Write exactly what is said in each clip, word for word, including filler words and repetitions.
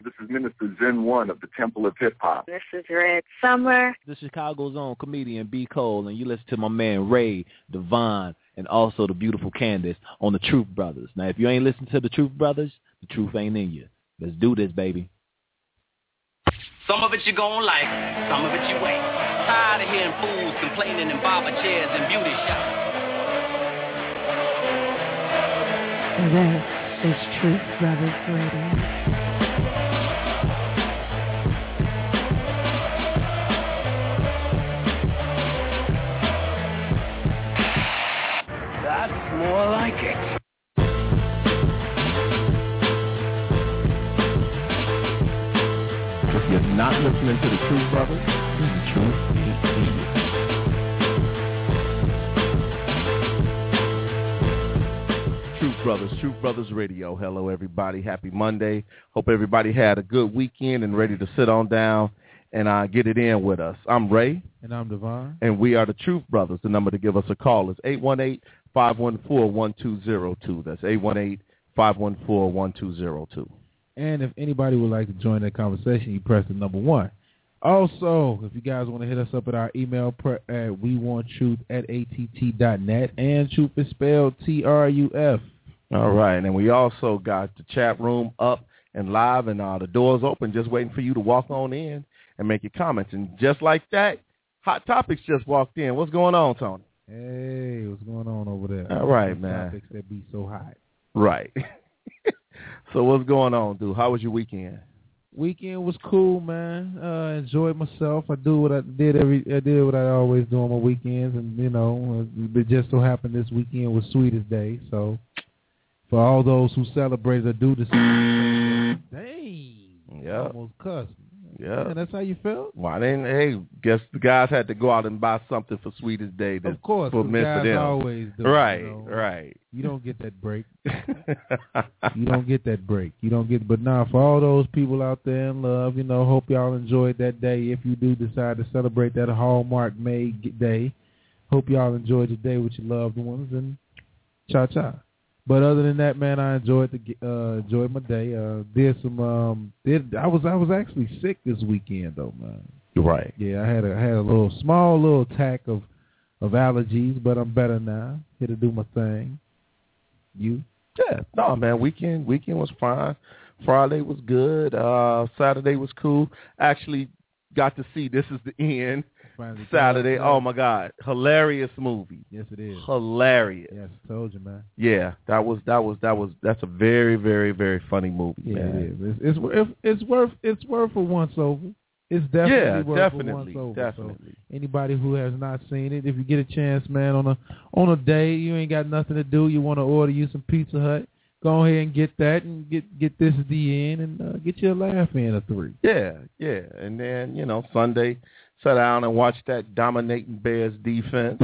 This is Minister Zen One of the Temple of Hip Hop. This is Red Summer. This is Chicago's own comedian B. Cole, and you listen to my man Ray, Devon, and also the beautiful Candace on the Truth Brothers. Now, if you ain't listened to the Truth Brothers, the truth ain't in you. Let's do this, baby. Some of it you gon' like, some of it you ain't. Tired of hearing fools complaining in barber chairs and beauty shops. This is Truth Brothers Radio. That's more like it. If you're not listening to the Truth Brothers, then the truth ain't in you. Truth Brothers, Truth Brothers Radio. Hello, everybody. Happy Monday. Hope everybody had a good weekend and ready to sit on down and uh, get it in with us. I'm Ray. And I'm Devon. And we are the Truth Brothers. The number to give us a call is eight one eight, five one four, one two zero two. That's eight one eight, five one four, one two zero two. And if anybody would like to join that conversation, you press the number one. Also, if you guys want to hit us up at our email at we want truth at A T T dot net, and truth is spelled T R U F. All right, and we also got the chat room up and live, and uh, the doors open, just waiting for you to walk on in and make your comments. And just like that, Hot Topics just walked in. What's going on, Tony? Hey, what's going on over there? All right, Those man. Topics that be so hot. Right. So what's going on, dude? How was your weekend? Weekend was cool, man. Uh, enjoyed myself. I do what I did every. I did what I always do on my weekends, and you know, it just so happened this weekend was Sweetest Day. So, for all those who celebrated or do the same, dang, yeah, almost cussed. Yeah, and that's how you felt. Well, I didn't. Hey, guess the guys had to go out and buy something for Sweetest Day. To, of course, for guys for them. always do. Right, you know? right. You don't get that break. You don't get that break. You don't get. But now, for all those people out there in love, you know, hope y'all enjoyed that day. If you do decide to celebrate that Hallmark Made Day, hope y'all enjoyed the day with your loved ones, and cha cha. But other than that, man, I enjoyed the uh, enjoyed my day. Uh, did some. Um, did I was I was actually sick this weekend though, man. Right. Yeah, I had a had a little small little attack of of allergies, but I'm better now. Here to do my thing. You? Yeah. No, man. Weekend weekend was fine. Friday was good. Uh, Saturday was cool. Actually, got to see This Is the End. Finally Saturday. Oh my God, hilarious movie. Yes, it is. Hilarious. Yes, I told you, man. Yeah, that was that was that was that's a very very very funny movie. Yeah, man. it is. It's, it's it's worth it's worth a once over. It's definitely yeah, worth definitely, a once over. definitely. So anybody who has not seen it, if you get a chance, man, on a on a day you ain't got nothing to do, you want to order you some Pizza Hut, go ahead and get that and get get This Is the End and uh, get you a laugh in or three. Yeah, yeah, and then you know Sunday. Sit down and watch that dominating Bears defense.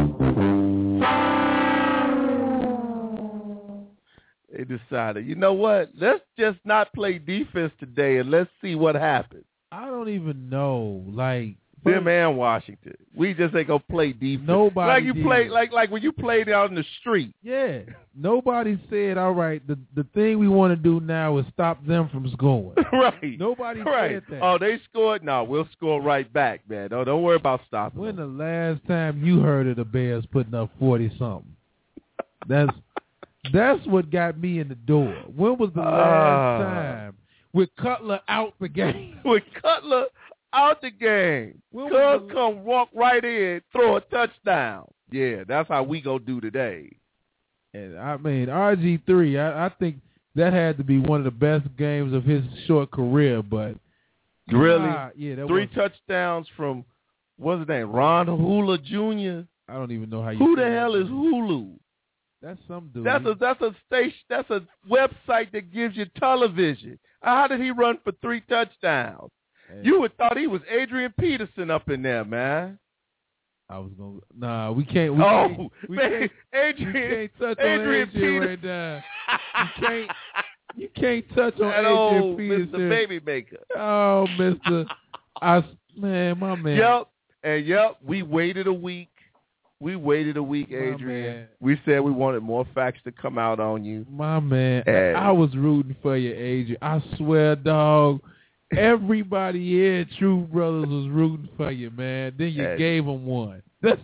They decided, you know what? Let's just not play defense today and let's see what happens. I don't even know. Like them and Washington, we just ain't gonna play defense. Nobody like you did. play like like when you played out in the street. Yeah, nobody said, all right, the the thing we want to do now is stop them from scoring. Right. Nobody right. said that. Oh, they scored? No, we'll score right back, man. No, don't worry about stopping. When them. the last time you heard of the Bears putting up forty something? That's that's what got me in the door. When was the last uh, time with Cutler out the game? With Cutler out the game. Cubs come walk right in, throw a touchdown. Yeah, that's how we gonna do today. And I mean, R G three, I, I think that had to be one of the best games of his short career. But really, ah, yeah, that three was, touchdowns from what's his name, Ron Hula Junior I don't even know how you. Who the hell is Hulu? That's some dude. That's a that's a station. That's a website that gives you television. How did he run for three touchdowns? Hey. You would thought he was Adrian Peterson up in there, man. I was gonna. Nah, we can't. We oh, can't, we man, can't, Adrian. We can't touch Adrian on Adrian right now. You can't. You can't touch on that Adrian old Peterson. Mister Baby Maker. Oh, Mister I man, my man. Yep, and yep. We waited a week. We waited a week, My Adrian. man. We said we wanted more facts to come out on you. My man, And- I was rooting for you, Adrian. I swear, dog. Everybody here at True Brothers was rooting for you, man. Then you And- gave them one. That's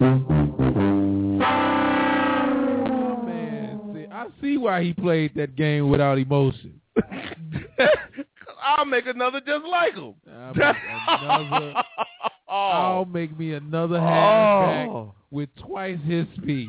man. See, I see why he played that game without emotion. I'll make another just like him. I'll make another. I'll make me another halfback Oh. with twice his speed.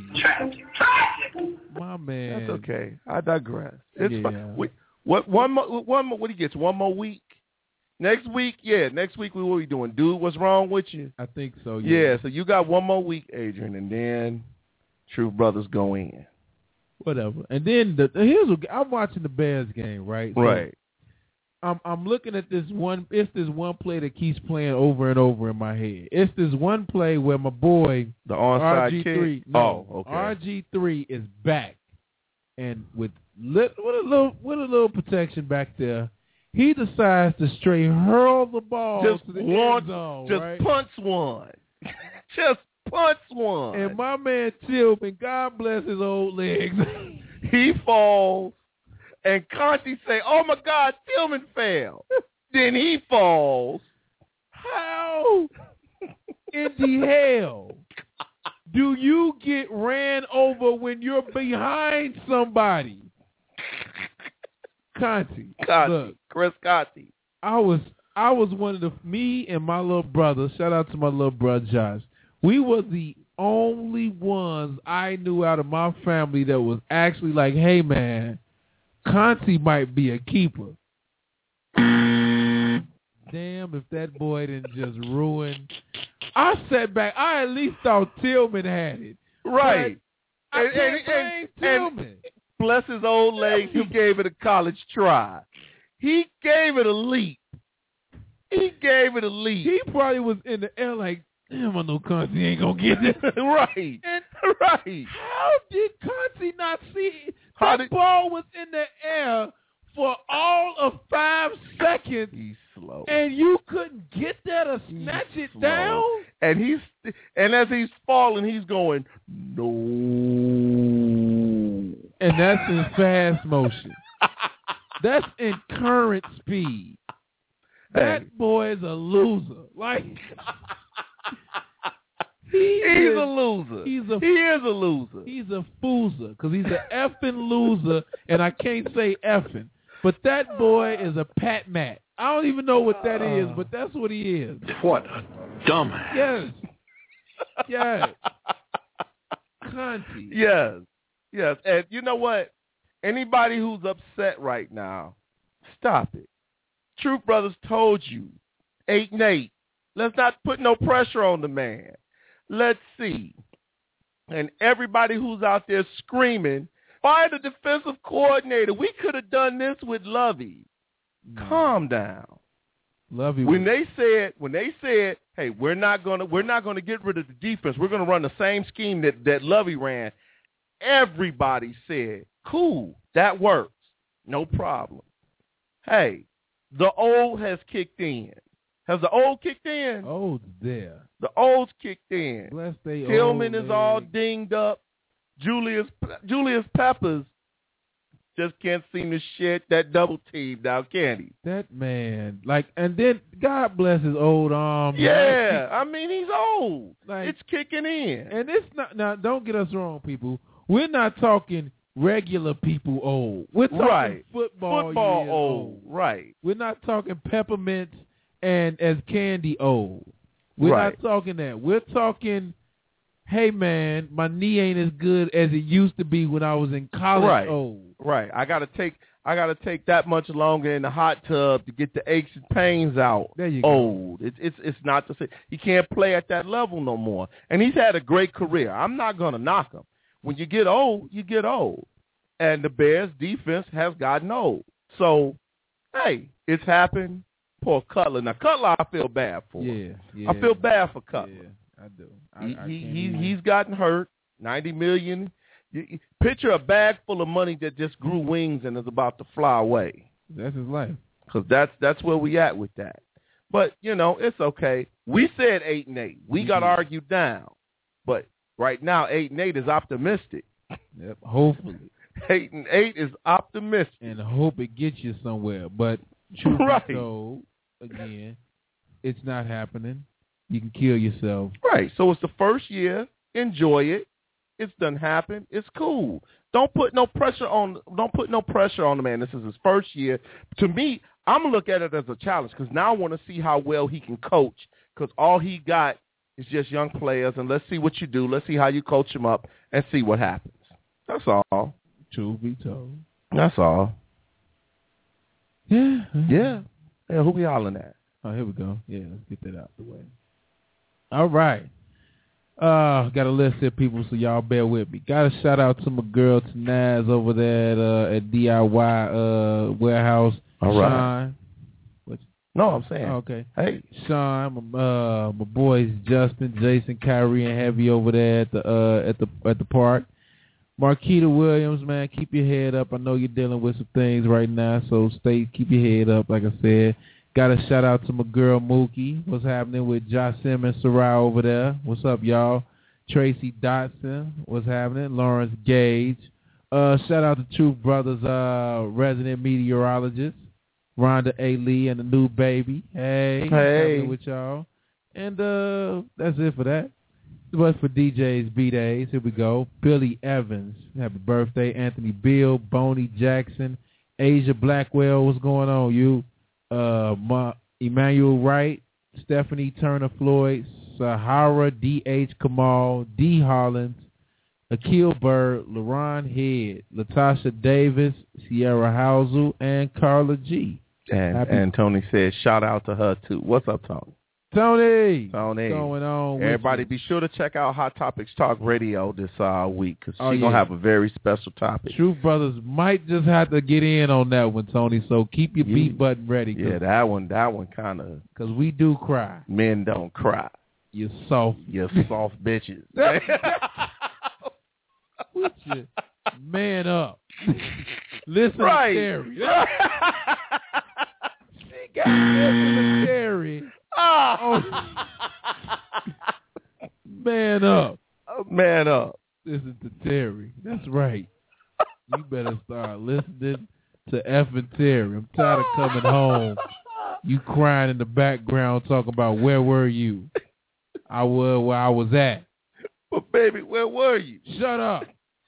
My man. That's okay. I digress. It's Yeah. fine. We, what one more? One more? What he gets? One more week. Next week, yeah. Next week we will be doing. Dude, what's wrong with you? I think so. Yeah. Yeah. So you got one more week, Adrian, and then True Brothers go in. Whatever. And then the here's what I'm watching the Bears game, right? So Right. I'm I'm looking at this one. It's this one play that keeps playing over and over in my head. It's this one play where my boy The onside R G three. kick. No, Oh, okay. R G three is back, and with lit, with a little with a little protection back there, he decides to straight hurl the ball Just to the launch, end zone, just right? punch one. Just punch one. And my man Tillman, God bless his old legs, he falls, and Conti say, "Oh my God, Tillman fell." Then he falls. how in the hell do you get ran over when you're behind somebody? Conti, Conti, look, Chris Conti. I was I was one of the me and my little brother. Shout out to my little brother Josh. We were the only ones I knew out of my family that was actually like, "Hey man, Conti might be a keeper." Damn, if that boy didn't just ruin. I sat back. I at least thought Tillman had it. Right. I And- can't and- blame and- Tillman. Bless his old legs, he gave it a college try. He gave it a leap. He gave it a leap. He probably was in the air like, damn, I know Conti ain't going to get this. Right. And Right. how did Conti not see it? How That did- ball was in the air for all of five seconds, He's slow. and you couldn't get there to snatch He's it slow. down? And he's and as he's falling, he's going, no. And that's in fast motion. That's in current speed. That Hey. boy is a loser. Like he He's is, a loser. He's a he is a loser. he's a foozer because he's an effing loser, and I can't say effing. But that boy is a Pat Matt. I don't even know what that is, but that's what he is. What a dumbass. Yes. Yes. Conti. Yes. Yes. And you know what? Anybody who's upset right now, stop it. Truth Brothers told you, eight and eight. Let's not put no pressure on the man. Let's see. And everybody who's out there screaming, fire the defensive coordinator. We could have done this with Lovey. Calm down. Love you. When they said, when they said, hey, we're not gonna, we're not gonna get rid of the defense. We're gonna run the same scheme that that Lovey ran. Everybody said, cool, that works, no problem. Hey, the old has kicked in. Has the old kicked in? Old's there. The old's kicked in. Bless they Tillman old is all leg. dinged up. Julius Julius Peppers just can't seem to shit that double team now, can he? That man, like, and then God bless his old arm. Yeah, I mean he's old. Like- it's kicking in. And it's not, now don't get us wrong, people. We're not talking regular people old. We're talking Right. football, Football years old, right? We're not talking peppermint and as candy old. We're Right. not talking that. We're talking, hey man, my knee ain't as good as it used to be when I was in college Right. old. Right. I gotta take I gotta take that much longer in the hot tub to get the aches and pains out. There you go. Old. It's it's it's not the same. He can't play at that level no more. And he's had a great career. I'm not gonna knock him. When you get old, you get old. And the Bears defense has gotten old. So, hey, it's happened. Poor Cutler. Now Cutler I feel bad for. Yeah, yeah. I feel bad for Cutler. Yeah, I do. I, He, I he, can't he even- he's gotten hurt. Ninety million. You, you- picture a bag full of money that just grew wings and is about to fly away. That's his life. Because that's that's where we at with that. But you know it's okay. We said eight and eight. We got Mhm. argued down, but Right now, eight and eight is optimistic. Yep, hopefully. Eight and eight is optimistic. And hope it gets you somewhere. But truth right. be told, again, it's not happening. You can kill yourself. Right. So it's the first year. Enjoy it. It's done happen. It's cool. Don't put no pressure on. Don't put no pressure on the man. This is his first year. To me, I'm gonna look at it as a challenge because now I want to see how well he can coach. Because all he got is just young players, and let's see what you do. Let's see how you coach them up and see what happens. That's all. Truth be told. That's all. Yeah. Yeah. Yeah. Who we hollering at? Oh, here we go. Yeah, let's get that out the way. All right. Uh, got a list here, people, so y'all bear with me. Got a shout out to my girl Tanaz over there at, uh, at D I Y uh, Warehouse. All right. Sean. What? No, I'm saying. Oh, okay. Hey. Sean, my, uh, my boys Justin, Jason, Kyrie, and Heavy over there at the uh, at the at the park. Marquita Williams, man, keep your head up. I know you're dealing with some things right now, so stay, keep your head up, like I said. Got a shout out to my girl Mookie. What's happening with Jocelyn and Sarai over there? What's up, y'all? Tracy Dotson. What's happening? Lawrence Gage. Uh, shout out to Truth Brothers, uh, resident meteorologist, Rhonda A. Lee and the new baby. Hey, hey, with y'all. And uh, that's it for that. But for D J's B-Days, here we go. Billy Evans, happy birthday. Anthony Beal, Boney Jackson, Asia Blackwell, what's going on, you? Uh, Ma- Emmanuel Wright, Stephanie Turner Floyd, Sahara D H Kamal, D Hollins, Akil Bird, LaRon Head, Latasha Davis, Sierra Housel, and Carla G. And, happy- and Tony said, shout out to her, too. What's up, Tony? Tony, Tony, what's going on? Everybody, be sure to check out Hot Topics Talk Radio this uh, week because oh, she's yeah. gonna have a very special topic. Truth Brothers might just have to get in on that one, Tony. So keep your yeah. beat button ready. Yeah, that one, that one kind of. Because we do cry. Men don't cry. You soft, you soft bitches. Would you man up? Listen right. to Terry. She got listen to Terry. Oh. Man up. Man up. Listen to Terry. That's right. You better start listening to effing Terry. I'm tired of coming home. You crying in the background talking about where were you? I was where I was at. But baby, where were you? Shut up.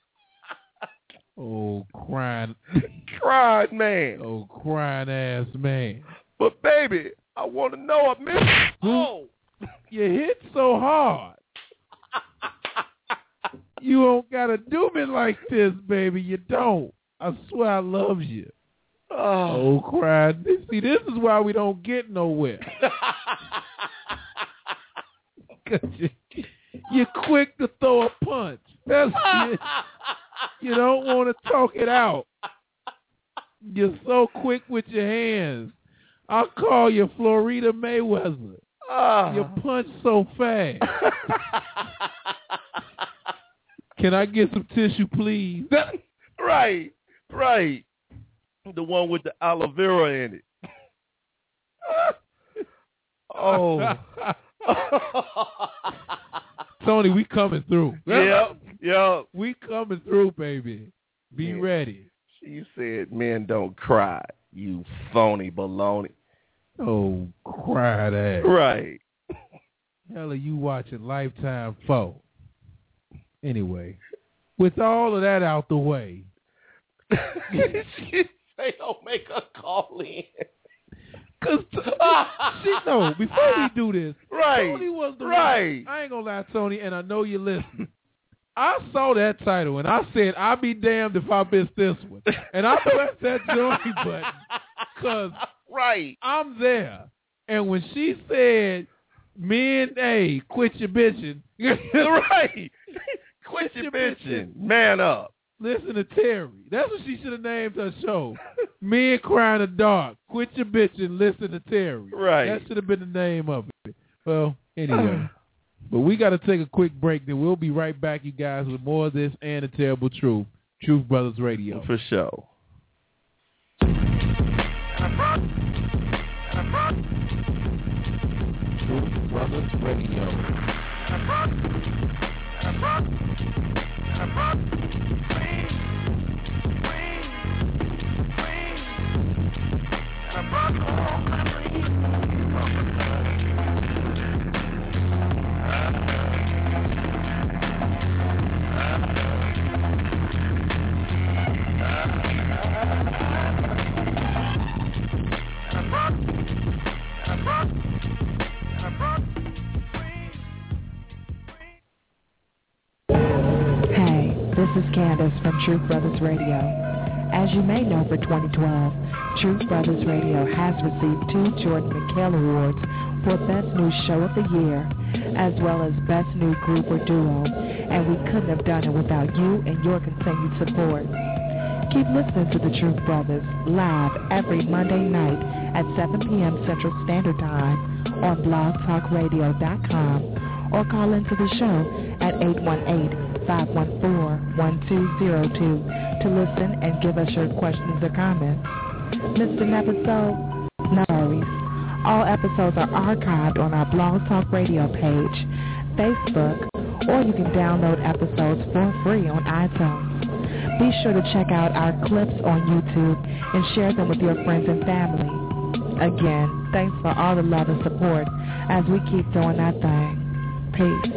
Oh, crying. Crying man. Oh, crying ass man. But baby, I want to know I missed it. Oh. You hit so hard. You don't got to do me like this, baby. You don't. I swear I love you. Oh, oh crying. See, this is why we don't get nowhere. you, you're quick to throw a punch. That's you, you don't want to talk it out. You're so quick with your hands. I'll call you Florida Mayweather. Uh. You punch so fast. Can I get some tissue, please? Right, right. The one with the aloe vera in it. Oh. Tony, we coming through. Yep, yep. We coming through, baby. Be yeah. ready. She said, men don't cry, you phony baloney. Oh, cry that. Right. Hell are you watching Lifetime for? Anyway, with all of that out the way. She say don't make her call in. Cause she no, before we do this, right, Tony was the right. one. I ain't gonna lie, Tony, and I know you listen. I saw that title and I said, I'll be damned if I miss this one. And I pressed that join button because right. I'm there. And when she said, men, hey, quit your bitching. Right. Quit your bitching. Man up. Listen to Terry. That's what she should have named her show. Men Cry in the Dark. Quit your bitching. Listen to Terry. Right. That should have been the name of it. Well, anyway. But we got to take a quick break. Then we'll be right back, you guys, with more of this and the terrible truth. Truth Brothers Radio. For sure. Truth Brothers Radio. This is Candace from Truth Brothers Radio. As you may know, for twenty twelve, Truth Brothers Radio has received two Jordan McHale Awards for Best New Show of the Year, as well as Best New Group or Duo, and we couldn't have done it without you and your continued support. Keep listening to the Truth Brothers live every Monday night at seven p.m. Central Standard Time on blog talk radio dot com, or call into the show at eight one eight, five one four, one two zero two to listen and give us your questions or comments. Missed an episode? No worries. All episodes are archived on our Blog Talk Radio page, Facebook, or you can download episodes for free on iTunes. Be sure to check out our clips on YouTube and share them with your friends and family. Again, thanks for all the love and support as we keep doing our thing. Peace.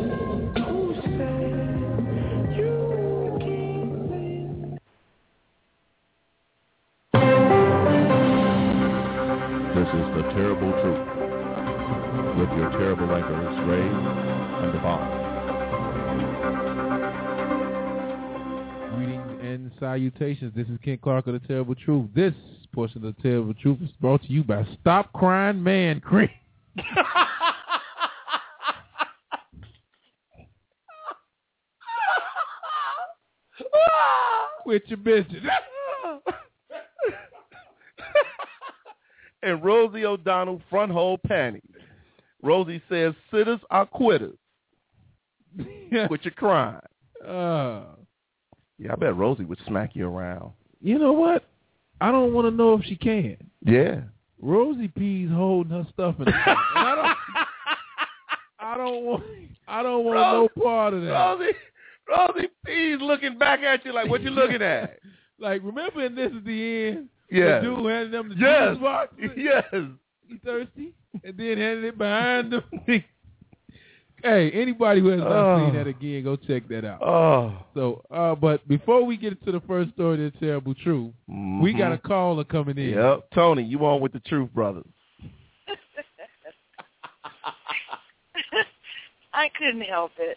This is The Terrible Truth with your terrible anchors, Ray and Devon. Greetings and salutations. This is Ken Clark of The Terrible Truth. This portion of The Terrible Truth is brought to you by Stop Crying Man Cream. Quit your bitches. And Rosie O'Donnell, front hole panties. Rosie says, sitters are quitters. Quit your crime. Uh, yeah, I bet Rosie would smack you around. You know what? I don't want to know if she can. Yeah. Rosie P's holding her stuff in the and I don't I don't want I don't want Rosie, no part of that. Rosie Rosie P's looking back at you like, what you looking at? Like, remember in This Is the End? Yeah. The dude handed them the yes. juice box? Yes. You thirsty? And then handed it behind them. Hey, anybody who has not oh. seen that again, go check that out. Oh. So, uh, but before we get to the first story of The Terrible Truth, mm-hmm. we got a caller coming in. Yep. Tony, you on with the Truth Brothers. I couldn't help it.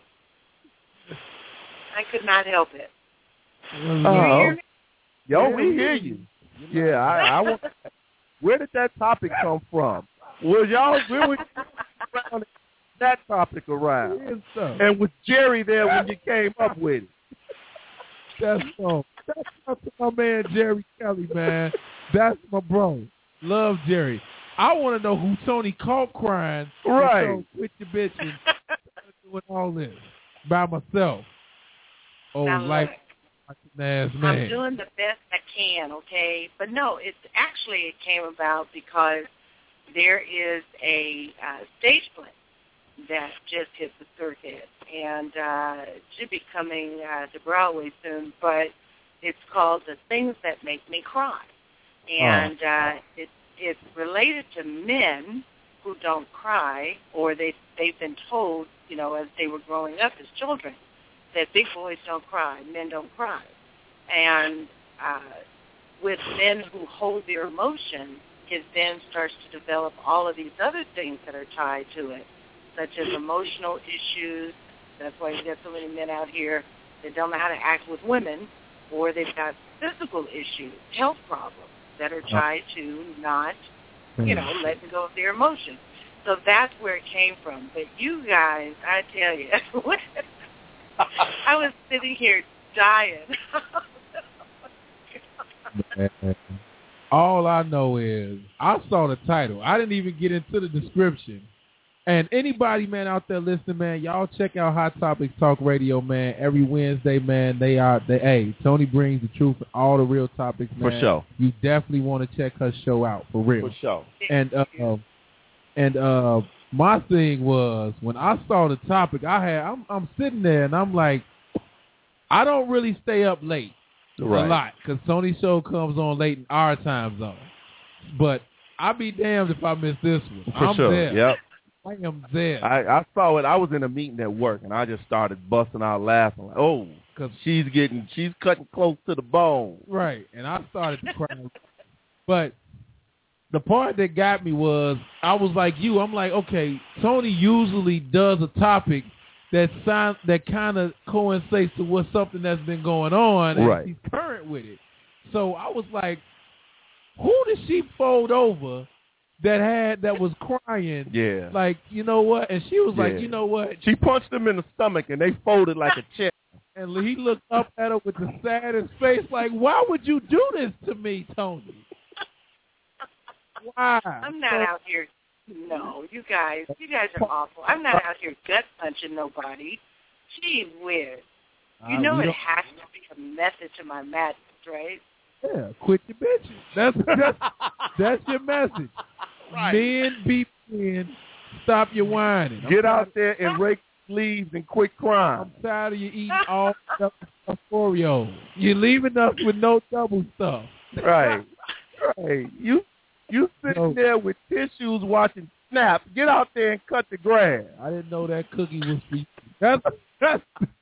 I could not help it. Oh. Yo, we hear you. Yeah, I, I want. Where did that topic come from? Was y'all where was that topic around? And was Jerry there when you came up with it? That's so. That's up to my man Jerry Kelly, man. That's my bro. Love Jerry. I want to know who Tony caught crying. Right. So quit your bitching. Doing all this by myself. Oh, now, life. Look, I'm doing the best I can, okay? But no, it's actually it came about because there is a uh, stage play that just hit the circuit, and uh, it should be coming uh, to Broadway soon. But it's called The Things That Make Me Cry, and oh. uh, it, it's related to men who don't cry, or they they've been told, you know, as they were growing up as children, that big boys don't cry, men don't cry. And uh, with men who hold their emotion, it then starts to develop all of these other things that are tied to it, such as emotional issues. That's why you get so many men out here that don't know how to act with women, or they've got physical issues, health problems that are tied to not, you know, letting go of their emotions. So that's where it came from. But you guys, I tell you, I was sitting here dying. All I know is I saw the title. I didn't even get into the description. And anybody, man, out there listening, man, y'all check out Hot Topics Talk Radio, man. Every Wednesday, man, they are, they, hey, Tony brings the truth and all the real topics, man. For sure. You definitely want to check her show out, for real. For sure. And, uh, and uh, my thing was, when I saw the topic, I had, I'm, I'm sitting there, and I'm like, I don't really stay up late right. a lot because Sony's show comes on late in our time zone. But I'll be damned if I miss this one. For I'm sure. there. Yep. I am there. I, I saw it. I was in a meeting at work, and I just started busting out laughing. Like, oh, because she's getting, she's cutting close to the bone. Right, and I started to cry. But the part that got me was I was like you. I'm like, okay, Sony usually does a topic that sound, that kind of coincides to what something that's been going on, and right. she's current with it. So I was like, who did she fold over that had that was crying? Yeah. Like, you know what? And she was yeah. like, you know what? She punched him in the stomach, and they folded like a chair. And he looked up at her with the saddest face, like, why would you do this to me, Tony? Why? I'm not out here. No, you guys, you guys are awful. I'm not out here gut punching nobody. Gee whiz. You know uh, it has to be a method to my madness, right? Yeah, quit your bitches. That's that's, that's your message. Right. Men be men. Stop your whining. I'm Get out there and rake leaves and quit crying. I'm tired of you eating all stuff Oreo. You're leaving us with no double stuff. Right. Right. You you sitting no. there with tissues watching Snap. Get out there and cut the grass. I didn't know that cookie was for you. That's, that's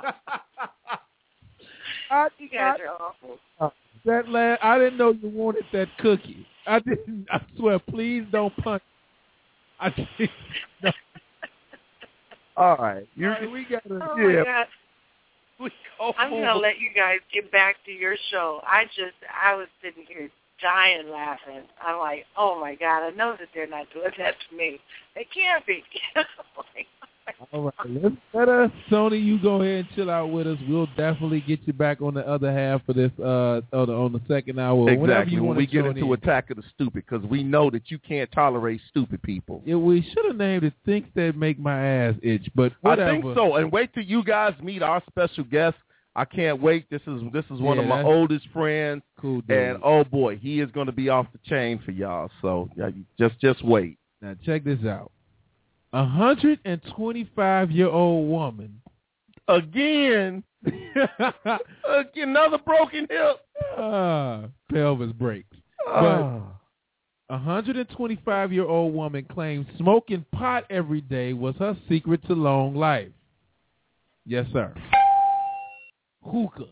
I, you guys I, are awful. Uh, that last, I didn't know you wanted that cookie. I didn't. I swear, please don't punch. I didn't. No. All right. You, All right, we got to. Oh yeah. my God. We go I'm going to let you guys get back to your show. I just, I was sitting here dying laughing. I'm like, oh my God, I know that they're not doing that to me. They can't be. All right, let's let us, Sony, you go ahead and chill out with us. We'll definitely get you back on the other half of this, uh, on the, on the second hour. Exactly, you when we get into in. Attack of the Stupid, because we know that you can't tolerate stupid people. Yeah, we should have named it Things That Make My Ass Itch, but whatever. I think so, and wait till you guys meet our special guest. I can't wait. This is this is one yeah, of my oldest friends, cool dude. And oh boy, he is going to be off the chain for y'all. So yeah, just just wait. Now check this out. A hundred and twenty-five-year-old woman. Again. Another broken hip. Uh, pelvis breaks. Uh. But a hundred and twenty-five-year-old woman claims smoking pot every day was her secret to long life. Yes, sir. Hookah.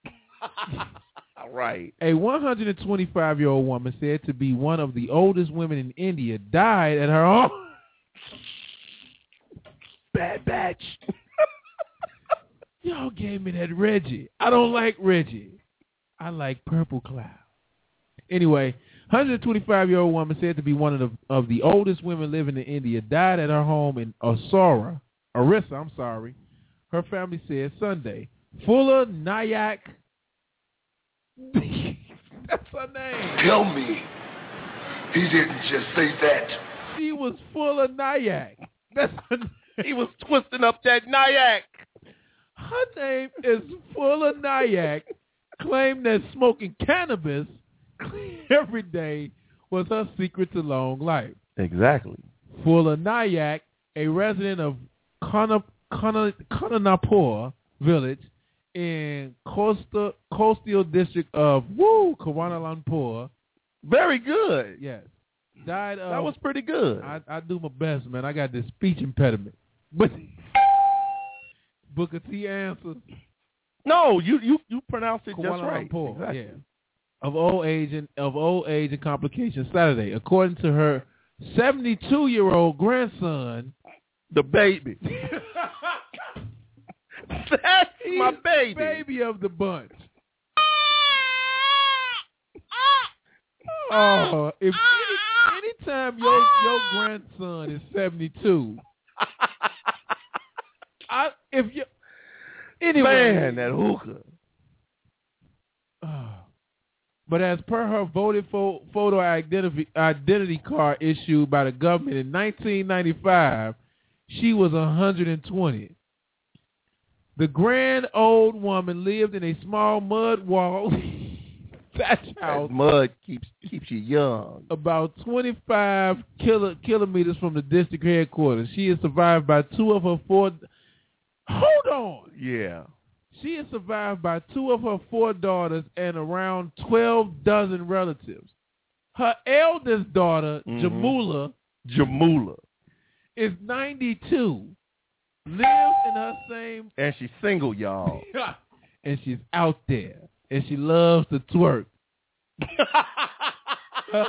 Right. A one hundred twenty-five-year-old woman said to be one of the oldest women in India died at her home. Bad batch. Y'all gave me that Reggie. I don't like Reggie. I like Purple Cloud. Anyway, one hundred twenty-five-year-old woman said to be one of the of the oldest women living in India died at her home in Osora, Orissa, I'm sorry. Her family said Sunday. Fuller Nayak. That's her name. Tell me he didn't just say that. She was Fuller Nayak. That's her name. He was twisting up that Nyack. Her name is Fuller Nayak. Claimed that smoking cannabis every day was her secret to long life. Exactly. Fuller Nayak, a resident of Kananapur village in coastal coastal district of Woo Kuala Lumpur. Very good. Yes. Died of, that was pretty good. I, I do my best, man. I got this speech impediment. But Booker T answers. No, you you, you pronounced it Kuala just right. Lumpur, exactly. Yeah. Of old age and of old age and complications Saturday, according to her seventy-two-year-old grandson, the baby. That's my baby. Baby of the bunch. Oh, if any, anytime your your grandson is seventy-two, I if you anyway, man, that hookah. Uh, but as per her voted fo- photo identity identity card issued by the government in nineteen ninety-five, she was one hundred twenty. The grand old woman lived in a small mud wall thatch house. That mud keeps keeps you young. About twenty-five kilo, kilometers from the district headquarters. She is survived by two of her four. Hold on. Yeah. She is survived by two of her four daughters and around twelve dozen relatives. Her eldest daughter, mm-hmm. Jamula, Jamula, is ninety-two, lives in her same... And she's single, y'all. And she's out there, and she loves to twerk. her,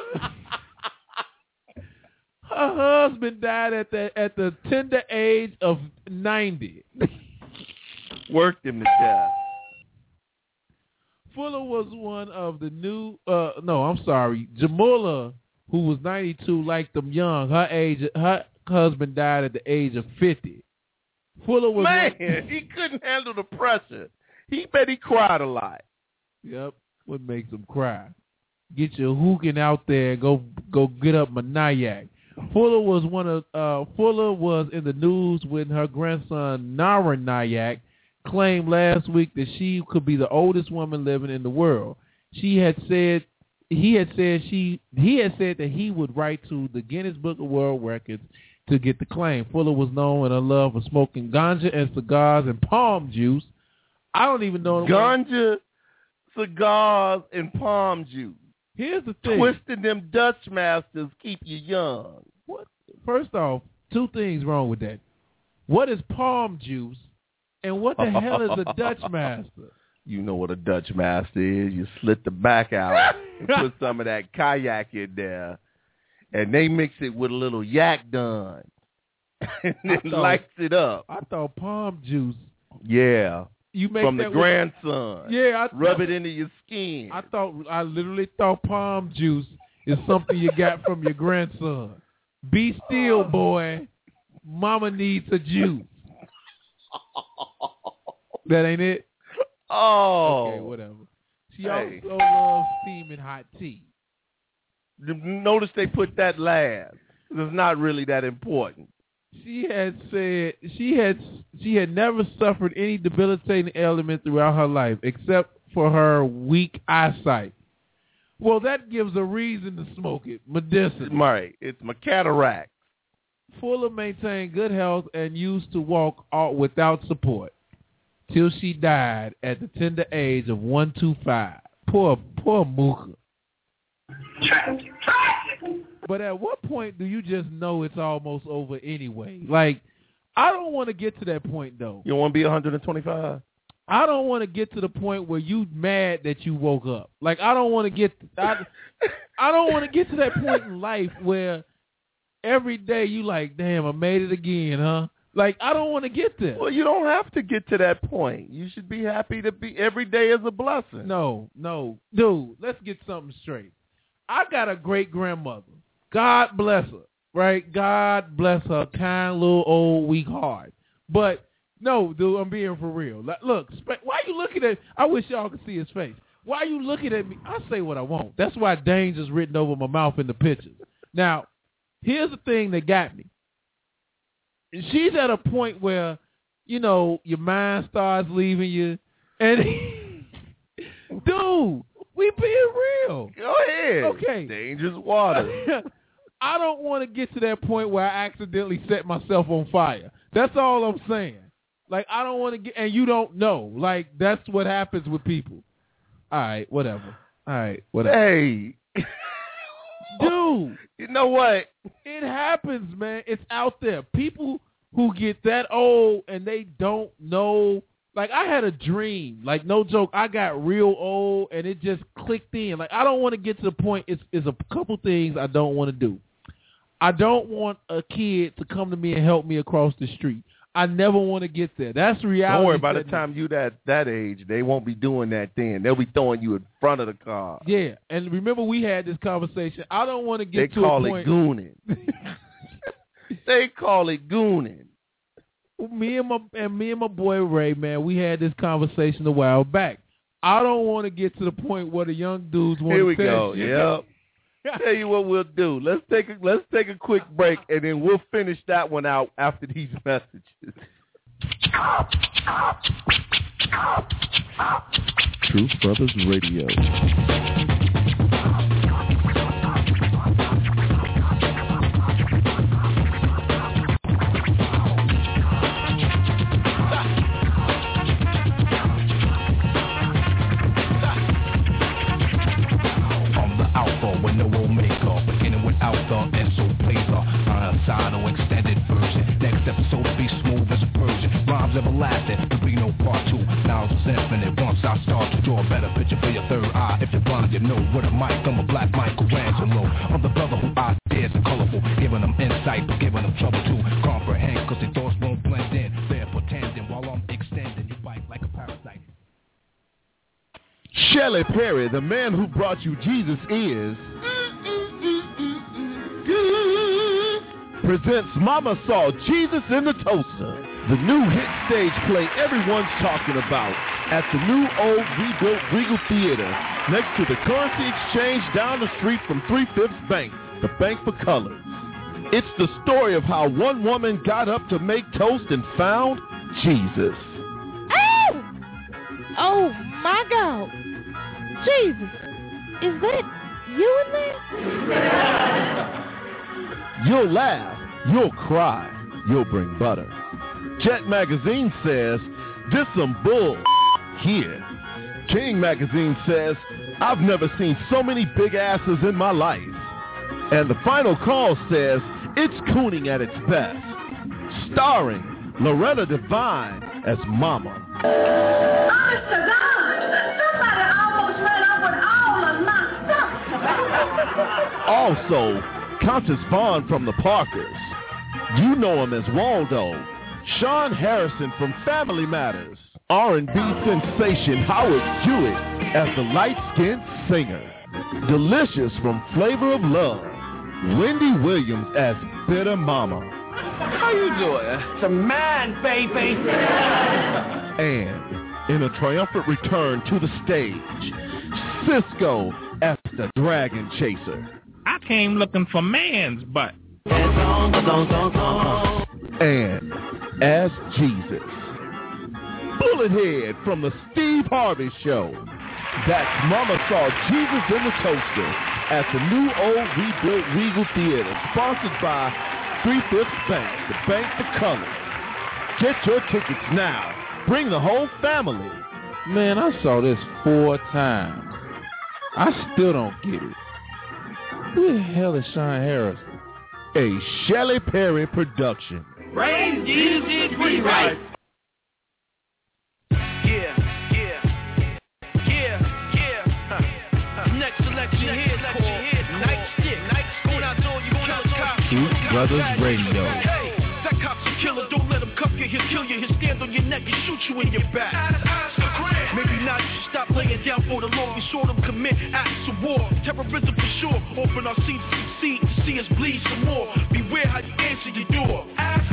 her husband died at the at the tender age of ninety. Worked him to death. Fuller was one of the new, uh, no, I'm sorry, Jamula, who was ninety-two, liked them young. Her age, her husband died at the age of fifty. Fuller was Man, one, he couldn't handle the pressure. He bet he cried a lot. Yep, what makes him cry? Get your hookah out there and go go get up my Nyack. Fuller was one of uh, Fuller was in the news when her grandson Nara Nyack claimed last week that she could be the oldest woman living in the world. She had said he had said she he had said that he would write to the Guinness Book of World Records to get the claim. Fuller was known in her love for smoking ganja and cigars and palm juice. I don't even know ganja, cigars, and palm juice. Here's the thing: twisting them Dutch masters keep you young. What? First off, two things wrong with that. What is palm juice? And what the hell is a Dutch master? You know what a Dutch master is. You slit the back out and put some of that kayak in there, and they mix it with a little yak done, and it thought, lights it up. I thought palm juice. Yeah. You make From that the with, grandson. Yeah. I Rub thought, it into your skin. I thought, I literally thought palm juice is something you got from your grandson. Be still, boy. Mama needs a juice. That ain't it? Oh. Okay, whatever. She hey. also loves steaming hot tea. Notice they put that last. It's not really that important. She had said she had she had never suffered any debilitating ailment throughout her life except for her weak eyesight. Well, that gives a reason to smoke it. Medicinal. Right. It's my cataract. Fuller maintained good health and used to walk all without support till she died at the tender age of one two five. Poor, poor Mooka. But at what point do you just know it's almost over anyway? Like, I don't want to get to that point, though. You don't want to be one hundred twenty-five? I don't want to get to the point where you mad that you woke up. Like, I don't want to get I, I don't want to get to that point in life where every day you like, damn, I made it again, huh? Like, I don't want to get there. Well, you don't have to get to that point. You should be happy to be every day is a blessing. No, no. Dude, let's get something straight. I got a great-grandmother. God bless her, right? God bless her, kind, little, old, weak heart. But, no, dude, I'm being for real. Like, look, why you looking at – I wish y'all could see his face. Why are you looking at me? I say what I want. That's why danger's written over my mouth in the pictures. Now, here's the thing that got me. She's at a point where, you know, your mind starts leaving you. And, dude, we being real. Go ahead. Okay. Dangerous water. I don't want to get to that point where I accidentally set myself on fire. That's all I'm saying. Like, I don't want to get, and you don't know. Like, that's what happens with people. All right, whatever. All right, whatever. Hey. Dude. You know what? It happens, man. It's out there. People who get that old and they don't know. Like, I had a dream. Like, no joke. I got real old and it just clicked in. Like, I don't want to get to the point. It's, it's a couple things I don't want to do. I don't want a kid to come to me and help me across the street. I never want to get there. That's reality. Don't worry. By the time you that that age, they won't be doing that then. They'll be throwing you in front of the car. Yeah, and remember we had this conversation. I don't want to get they to a point. They call it gooning. They call it gooning. Me and my and me and my boy Ray, man, we had this conversation a while back. I don't want to get to the point where the young dudes want Here we to go. Yep. Tell you what we'll do. Let's take a let's take a quick break, and then we'll finish that one out after these messages. Truth Brothers Radio. picture for your third eye. If you're blind, you know what a mic. I'm a black Michelangelo. I'm the brother who ideas are colorful, giving them insight, but giving them trouble to comprehend, cause their thoughts won't blend in. They're pretending while I'm extending. You bite like a parasite. Shelley Perry, the man who brought you Jesus Is, presents Mama Saw Jesus in the Toaster, the new hit stage play everyone's talking about at the new old rebuilt Regal Theater next to the Currency Exchange down the street from Three-Fifths Bank, the bank for colors. It's the story of how one woman got up to make toast and found Jesus. Oh! Oh, my God. Jesus, is that you in there? You'll laugh, you'll cry, you'll bring butter. Jet Magazine says, this some bull here. King Magazine says, I've never seen so many big asses in my life. And the Final Call says, it's cooning at its best. Starring Loretta Devine as Mama. Honest to God, somebody almost ran up with all of my stuff. Also, Countess Vaughn from the Parkers. You know him as Waldo. Sean Harrison from Family Matters. R and B sensation Howard Jewett as the light-skinned singer. Delicious from Flavor of Love. Wendy Williams as Bitter Mama. How you doing? It's a man, baby. And in a triumphant return to the stage, Cisco as the Dragon Chaser. I came looking for man's butt. And as Jesus, Bullethead from the Steve Harvey Show. That's Mama Saw Jesus in the Toaster at the new old rebuilt Regal Theater, sponsored by Three-Fifths Bank, the bank for colors. Get your tickets now. Bring the whole family. Man, I saw this four times. I still don't get it. Who the hell is Sean Harrison? A Shelley Perry production. Praise Jesus rewrite. Yeah, yeah, yeah, yeah. Huh. Huh. Next selection here is called Nightstick. Going out door, you going out cop. Truth Brothers Radio. Hey, that cop's a killer. Don't let him cuff you. He'll kill you. He'll stand on your neck and shoot you in your back. Maybe not. You should stop laying down for the Lord. We saw them commit acts of war. Terrorism for sure. Open our seats to succeed to see us bleed some more. Beware how you answer your door.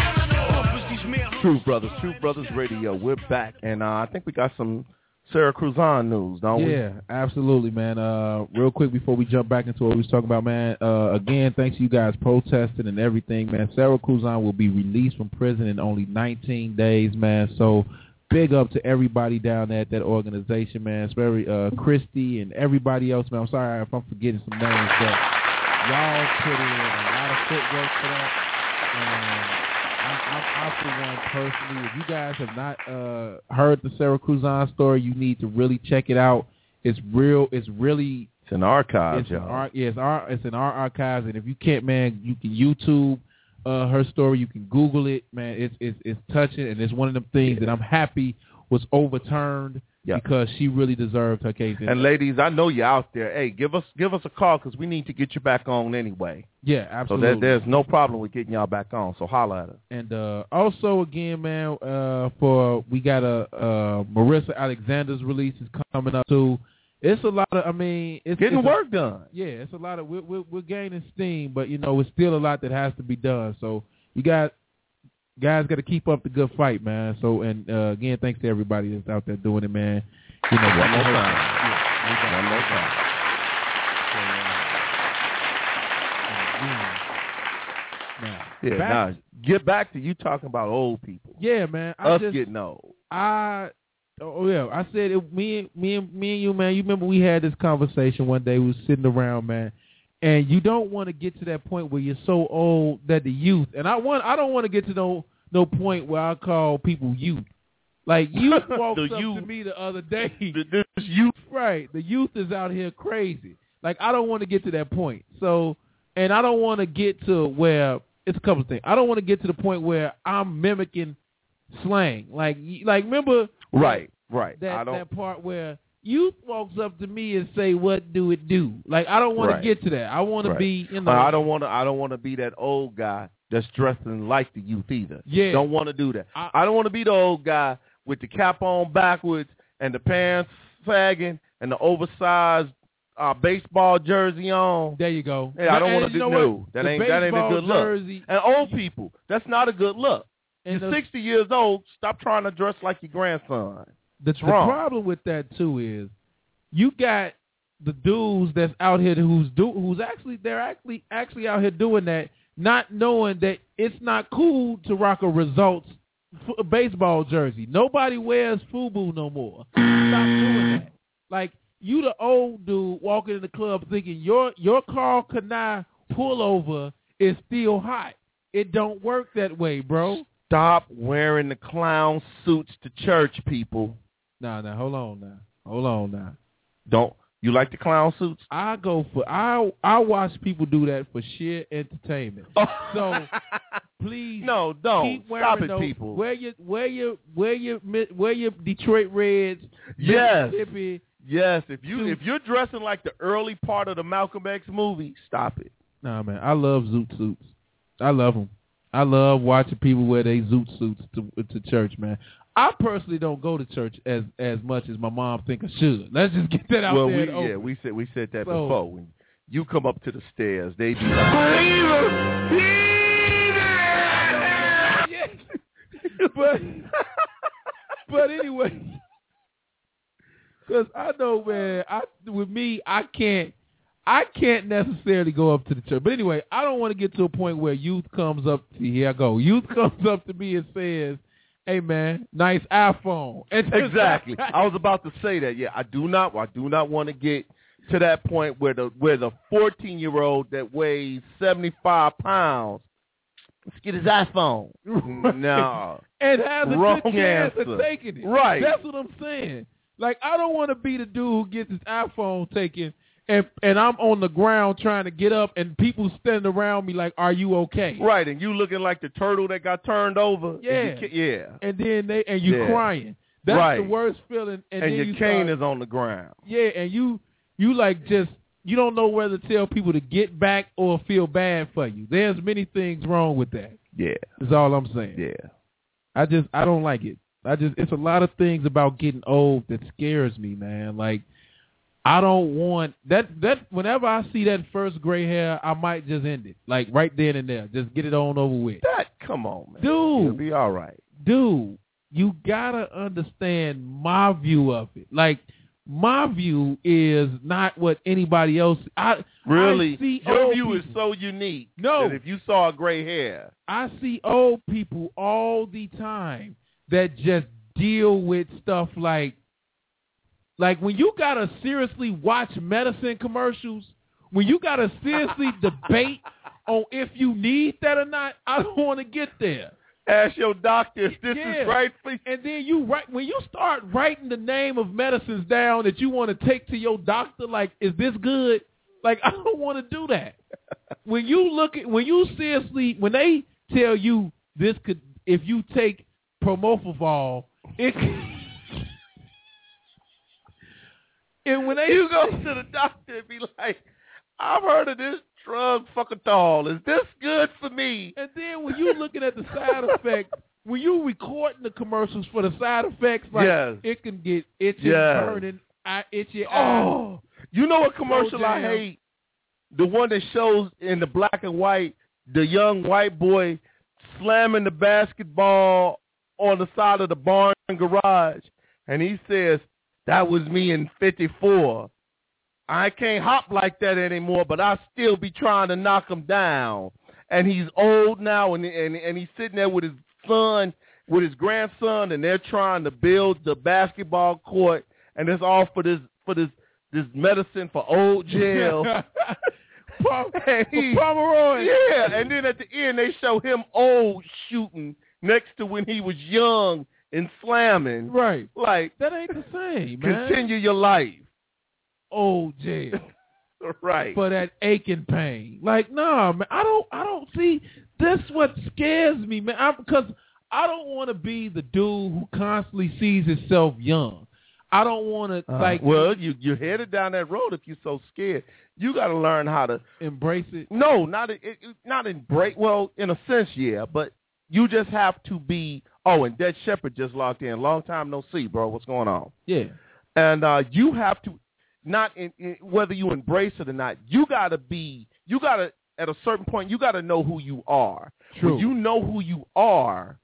Truth Brothers, Truth Brothers Radio. We're back, and uh, I think we got some Sarah Cruzan news, don't we? Yeah, absolutely, man. Uh, real quick before we jump back into what we was talking about, man. Uh, again, thanks to you guys protesting and everything, man. Sarah Cruzan will be released from prison in only nineteen days, man. So big up to everybody down there at that organization, man. It's very uh, Christy and everybody else, man. I'm sorry if I'm forgetting some names, but y'all put in a lot of footwork for that. And I, I, I, for one, personally, if you guys have not uh, heard the Sarah Cruzan story, you need to really check it out. It's real. It's really. It's an archive, it's y'all. An ar- yeah, it's, our, it's in our archives, and if you can't, man, you can YouTube uh, her story. You can Google it, man. It's it's it's touching, and it's one of them things yeah. that I'm happy was overturned. Yep. Because she really deserved her case. And ladies, I know you're out there. Hey, give us give us a call because we need to get you back on anyway. Yeah, absolutely. So there, there's no problem with getting y'all back on. So holla at us. And uh, also, again, man, uh, for we got a uh, Marissa Alexander's release is coming up too. It's a lot of, I mean, it's getting it's work a, done. Yeah, it's a lot of we're, we're we're gaining steam, but you know, it's still a lot that has to be done. So you got. Guys got to keep up the good fight, man. So, and uh, again, thanks to everybody that's out there doing it, man. You know, one more time. Yeah, one more time. So, uh, now, yeah, back, now get back to you talking about old people. Yeah, man. I Us just, getting old. I, oh yeah, I said it, me, me, and me and you, man. You remember we had this conversation one day. We was sitting around, man. And you don't want to get to that point where you're so old that the youth, and I want, I don't want to get to no no point where I call people youth. Like youth walked up youth. to me the other day. This youth, right? The youth is out here crazy. Like I don't want to get to that point. So, and I don't want to get to where it's a couple of things. I don't want to get to the point where I'm mimicking slang. Like, like remember, right, right. That I don't, that part where. youth walks up to me and say, "What do it do?" Like I don't want Right. to get to that. I want Right. to be, you know. I don't want to. I don't want to be that old guy that's dressing like the youth either. Yeah. Don't want to do that. I, I don't want to be the old guy with the cap on backwards and the pants sagging and the oversized uh, baseball jersey on. There you go. Hey, I don't want to you do know no. what? That The ain't that ain't a good jersey, look. And old people, that's not a good look. And You're the, sixty years old. Stop trying to dress like your grandson. The, It's the wrong. problem with that too is you got the dudes that's out here who's do who's actually they're actually actually out here doing that, not knowing that it's not cool to rock a results f- baseball jersey. Nobody wears FUBU no more. Stop doing that. Like you, the old dude walking in the club thinking your your Carl Kanai pullover is still hot. It don't work that way, bro. Stop wearing the clown suits to church, people. Nah, nah, hold on now. Hold on now. Don't you like the clown suits? I go for I I watch people do that for sheer entertainment. So please, no, don't keep wearing stop it, those, people. Wear your wear your wear your wear your Detroit Reds. Yes, Mississippi yes. If you suits. if you're dressing like the early part of the Malcolm X movie, stop it. Nah, man, I love zoot suits. I love them. I love watching people wear their zoot suits to to church, man. I personally don't go to church as as much as my mom think I should. Let's just get that out well, there. we, and open. yeah, we said we said that So, before. When you come up to the stairs, they be like, but but anyway, because I know, man, I with me, I can't. I can't necessarily go up to the church. But anyway, I don't want to get to a point where youth comes up to, here I go. Youth comes up to me and says, hey, man, nice iPhone. And exactly. I was about to say that. Yeah, I do not I do not want to get to that point where the where the fourteen-year-old that weighs seventy-five pounds, let's get his iPhone. No. And has a Wrong good chance answer. of taking it. Right. That's what I'm saying. Like, I don't want to be the dude who gets his iPhone taken And and I'm on the ground trying to get up, and people standing around me like, "Are you okay?" Right, and you looking like the turtle that got turned over. Yeah, and you, yeah. And then they and you yeah. crying. That's right. the worst feeling. And, and then your you cane start, is on the ground. Yeah, and you you like just you don't know whether to tell people to get back or feel bad for you. There's many things wrong with that. Yeah, is all I'm saying. Yeah, I just I don't like it. I just it's a lot of things about getting old that scares me, man. Like. I don't want that. That whenever I see that first gray hair, I might just end it, like right then and there. Just get it on over with. That come on, man. Dude, you'll be all right. Dude, you gotta understand my view of it. Like my view is not what anybody else. I really I see your old view people. is so unique. No, that if you saw a gray hair, I see old people all the time that just deal with stuff like. Like, when you got to seriously watch medicine commercials, when you got to seriously debate on if you need that or not, I don't want to get there. Ask your doctor if this yeah. is right for you. And then you write, when you start writing the name of medicines down that you want to take to your doctor, like, is this good? Like, I don't want to do that. When you look at, when you seriously, when they tell you this could, if you take Promofovol, it could. And when they you go to the doctor and be like, I've heard of this drug fuckatol. Is this good for me? And then when you looking at the side effects, when you recording the commercials for the side effects, like yes. it can get itchy, yes. burning, eye, itchy oh. eyes. You know what commercial so I hate? The one that shows in the black and white the young white boy slamming the basketball on the side of the barn garage, and he says, that was me in fifty-four. I can't hop like that anymore, but I still be trying to knock him down. And he's old now, and and, and he's sitting there with his son, with his grandson, and they're trying to build the basketball court, and it's all for this for this this medicine for old jail. Pom- he, Pomeroy. Yeah, and then at the end they show him old shooting next to when he was young. And slamming. Right. Like, that ain't the same, man. Continue your life. Old jail. Right. For that aching pain. Like, nah, man, I don't I don't see this what scares me, man. I, because I don't want to be the dude who constantly sees himself young. I don't want to uh, like. Well, you you're headed down that road if you're so scared. You got to learn how to embrace it. No, not it, it, not embrace. Well, in a sense, yeah, but you just have to be. Oh, and Dead Shepherd just logged in. Long time no see, bro. What's going on? Yeah, and uh, you have to not in, in, whether you embrace it or not. You got to be. You got to at a certain point. You got to know who you are. True. When you know who you are,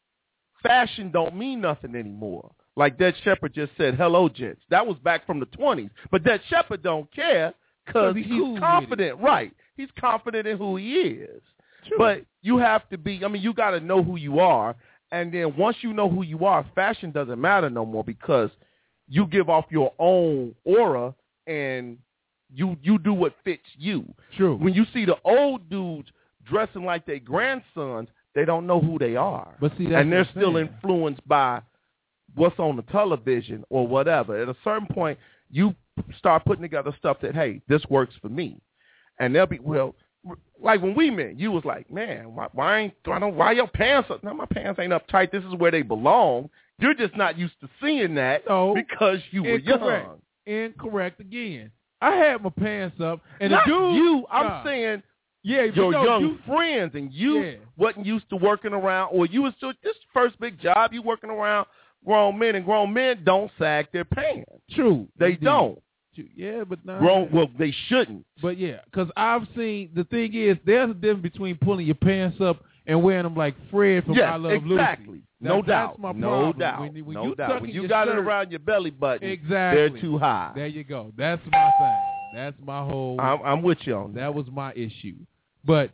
fashion don't mean nothing anymore. Like Dead Shepherd just said, hello, gents. That was back from the twenties. But Dead Shepherd don't care because he's, he's cool confident. Right. He's confident in who he is. True. But you have to be, I mean, you got to know who you are. And then once you know who you are, fashion doesn't matter no more because you give off your own aura and you you do what fits you. True. When you see the old dudes dressing like their grandsons, they don't know who they are. But see, that's and they're still saying. influenced by what's on the television or whatever. At a certain point, you start putting together stuff that, hey, this works for me. And they'll be, well, like when we met, you was like, man, why, why ain't, I don't, why your pants up? No, my pants ain't uptight. This is where they belong. You're just not used to seeing that so, because you were incorrect. young. Incorrect again. I had my pants up. And not the dude, you, I'm nah. saying yeah, your no, young you, friends and you yeah. wasn't used to working around, or you was still, this first big job, you working around grown men, and grown men don't sag their pants. True. They Indeed. don't. Yeah, but not. Grown, well, they shouldn't. But, yeah, because I've seen, the thing is, there's a difference between pulling your pants up and wearing them like Fred from yes, I Love exactly. Lucy. No now, doubt. That's my no problem. doubt. When, when no you doubt. When you got shirt, it around your belly button, exactly. they're too high. There you go. That's my thing. That's my whole. I'm, I'm with you on that. That was my issue. But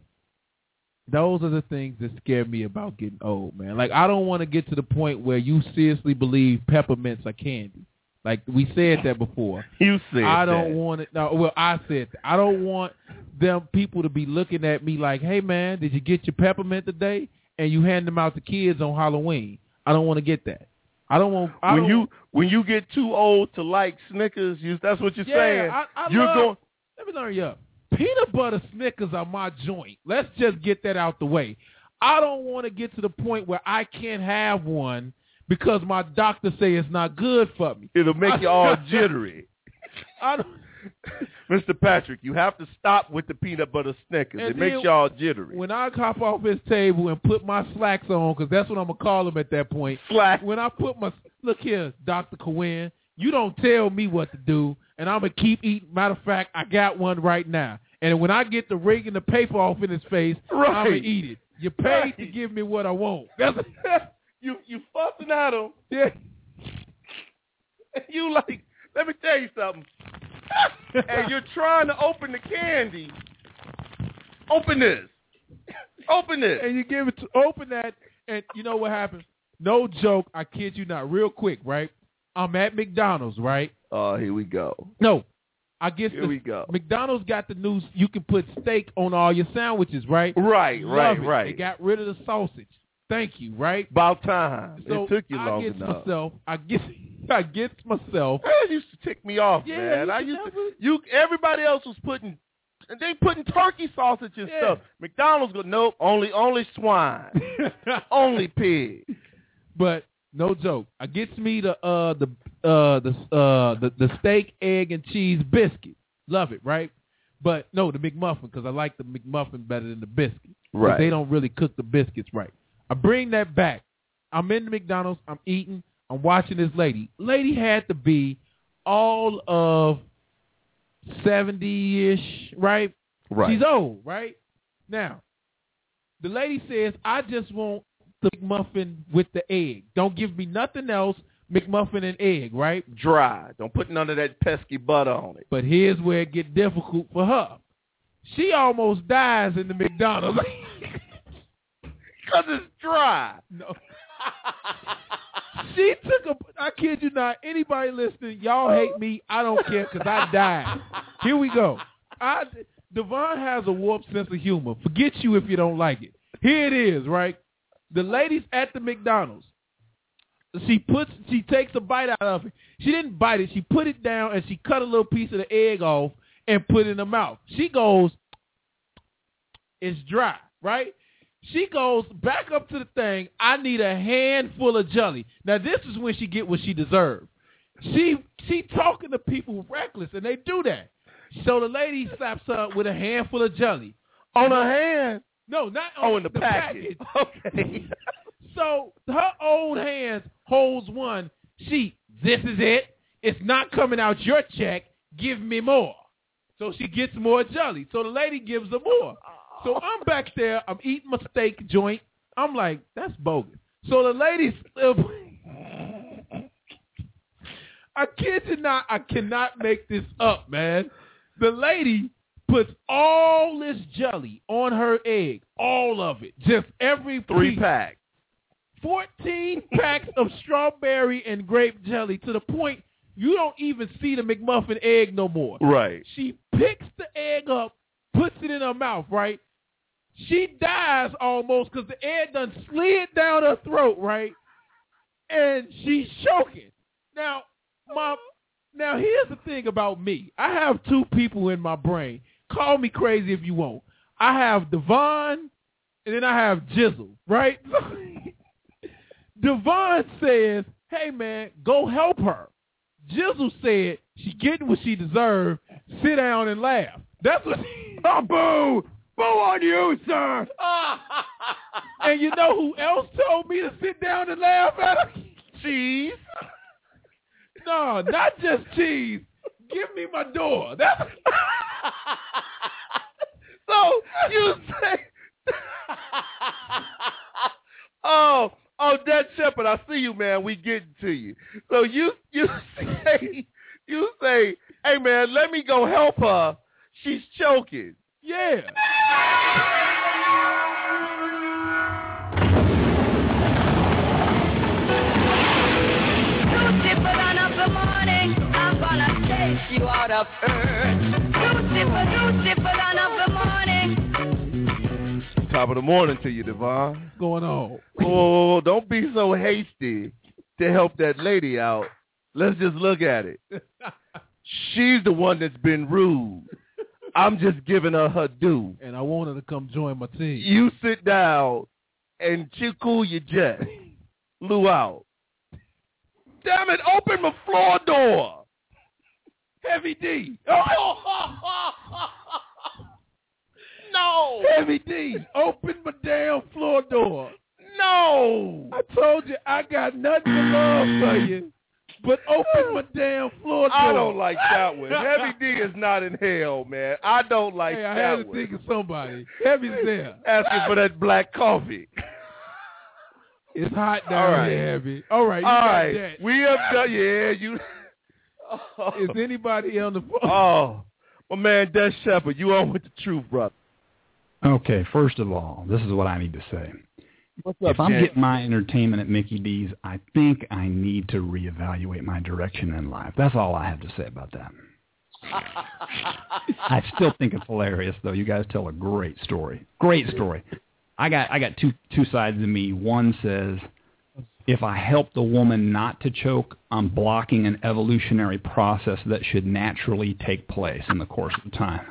those are the things that scare me about getting old, man. Like, I don't want to get to the point where you seriously believe peppermints are candy. Like, we said that before. You said I don't that. want it. No, well, I said that. I don't want them people to be looking at me like, hey, man, did you get your peppermint today? And you hand them out to kids on Halloween. I don't want to get that. I don't want. I when don't, you when you get too old to like Snickers, you that's what you're yeah, saying. I, I you're love, going. Let me learn you up. Peanut butter Snickers are my joint. Let's just get that out the way. I don't want to get to the point where I can't have one because my doctor say it's not good for me. It'll make you all jittery. I don't. Mister Patrick, you have to stop with the peanut butter Snickers. And it makes then, you all jittery. When I hop off his table and put my slacks on, because that's what I'm going to call them at that point. Slack. When I put my, look here, Doctor Cohen, you don't tell me what to do, and I'm going to keep eating. Matter of fact, I got one right now. And when I get the rig and the paper off in his face, right. I'm going to eat it. You paid right. to give me what I want. That's you you fussing at him. Yeah. You like, let me tell you something. And you're trying to open the candy. Open this. Open this. And you give it to, open that, and you know what happens? No joke, I kid you not, real quick, right? I'm at McDonald's, right? Oh, here we go. No. I guess here the, we go. McDonald's got the news, you can put steak on all your sandwiches, right? Right, Love right, it. right. They got rid of the sausage. Thank you, right? About time. So it took you I long gets enough. Myself, I get I gets myself. That used to tick me off, yeah, man. I used used to, to, you everybody else was putting they putting turkey sausage and yeah. stuff. McDonald's go, nope, only only swine. Only pig. But no joke. I gets me the uh the uh the uh the, the steak, egg and cheese biscuit. Love it, right? But no, the McMuffin, because I like the McMuffin better than the biscuit. Right. They don't really cook the biscuits right. I bring that back. I'm in the McDonald's. I'm eating. I'm watching this lady. Lady had to be all of seventy-ish, right? Right. She's old, right? Now, the lady says, I just want the McMuffin with the egg. Don't give me nothing else, McMuffin and egg, right? Dry. Don't put none of that pesky butter on it. But here's where it get difficult for her. She almost dies in the McDonald's. Because it's dry. No. She took a, I kid you not, anybody listening, y'all hate me, I don't care because I died. Here we go. I, Devon has a warped sense of humor. Forget you if you don't like it. Here it is, right? The lady's at the McDonald's. She puts, she takes a bite out of it. She didn't bite it. She put it down and she cut a little piece of the egg off and put it in her mouth. She goes, it's dry, right? She goes back up to the thing. I need a handful of jelly. Now, this is when she get what she deserved. she she talking to people reckless, and they do that. So the lady slaps her with a handful of jelly. On her hand? No, not on oh, in the, the package. package. Okay. So her own hands holds one. She, this is it. It's not coming out your check. Give me more. So she gets more jelly. So the lady gives her more. So I'm back there. I'm eating my steak joint. I'm like, that's bogus. So the lady, I kid you not, I cannot make this up, man. The lady puts all this jelly on her egg, all of it, just every three piece. packs, fourteen packs of strawberry and grape jelly to the point you don't even see the McMuffin egg no more. Right. She picks the egg up, puts it in her mouth, right? She dies almost because the egg done slid down her throat, right? And she's choking. Now, my, now here's the thing about me. I have two people in my brain. Call me crazy if you want. I have Devon, and then I have Jizzle, right? Devon says, hey, man, go help her. Jizzle said she getting what she deserved. Sit down and laugh. That's what she... Oh, boo! Boo on you, sir! And you know who else told me to sit down and laugh at her? Cheese. No, not just cheese. Give me my door. That's... So you say... oh, oh, Dad Shepherd, I see you, man. We getting to you. So you you say, you say, hey, man, let me go help her. She's choking. Yeah. You out of earth. Two sipper, two sipper on of the morning. Top of the morning to you, Devon. What's going on? Oh, don't be so hasty to help that lady out. Let's just look at it. She's the one that's been rude. I'm just giving her her due. And I want her to come join my team. You sit down and you cool your jet. Luau. Damn it, open my floor door. Heavy D. Oh. No. Heavy D. Open my damn floor door. No. I told you I got nothing but love for you. But open my damn floor door. I don't like that one. Heavy D is not in hell, man. I don't like hey, that one. I had to one. think of somebody. Heavy's there. Asking for that black coffee. It's hot down All right. here, Heavy. All right. You All got right. that. We have done, yeah, you... Oh. Is anybody on the phone? Oh, my man, Des Shepherd, you on with the truth, brother. Okay, first of all, this is what I need to say. What's up, if I'm Jen? getting my entertainment at Mickey D's, I think I need to reevaluate my direction in life. That's all I have to say about that. I still think it's hilarious, though. You guys tell a great story. Great story. I got I got two two sides of me. One says, if I help the woman not to choke, I'm blocking an evolutionary process that should naturally take place in the course of time.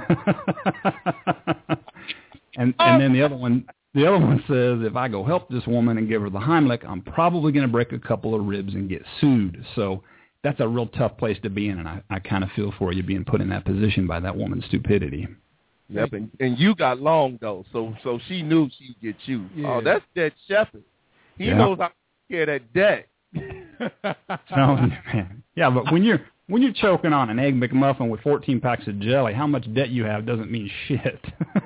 and and then the other one, the other one says, if I go help this woman and give her the Heimlich, I'm probably going to break a couple of ribs and get sued. So that's a real tough place to be in, and I, I kind of feel for you being put in that position by that woman's stupidity. Yep, and, and you got long, though, so so she knew she'd get you. Yeah. Oh, that's Dead Shepherd. He Yeah. knows how to get that debt. Telling you, man. Yeah, but when you're when you're choking on an egg McMuffin with fourteen packs of jelly, how much debt you have doesn't mean shit.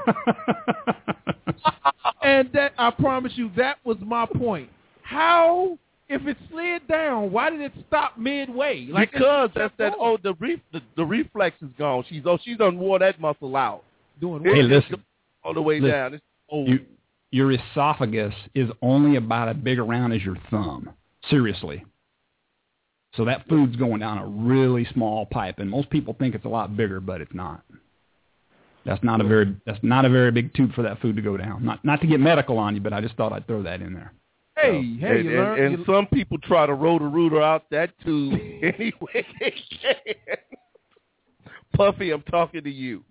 And that, I promise you, that was my point. How, if it slid down, why did it stop midway? Like because that's that. Oh, the, re, the the reflex is gone. She's oh, she's done wore that muscle out. Doing Hey, listen. all the way Listen. down. It's old. You, your esophagus is only about as big around as your thumb. Seriously. So that food's going down a really small pipe, and most people think it's a lot bigger, but it's not. That's not a very that's not a very big tube for that food to go down. Not not to get medical on you, but I just thought I'd throw that in there. Hey, So, hey, and, you and, learn. and you, some people try to roll the rooter out that tube any way they can. Puffy, I'm talking to you.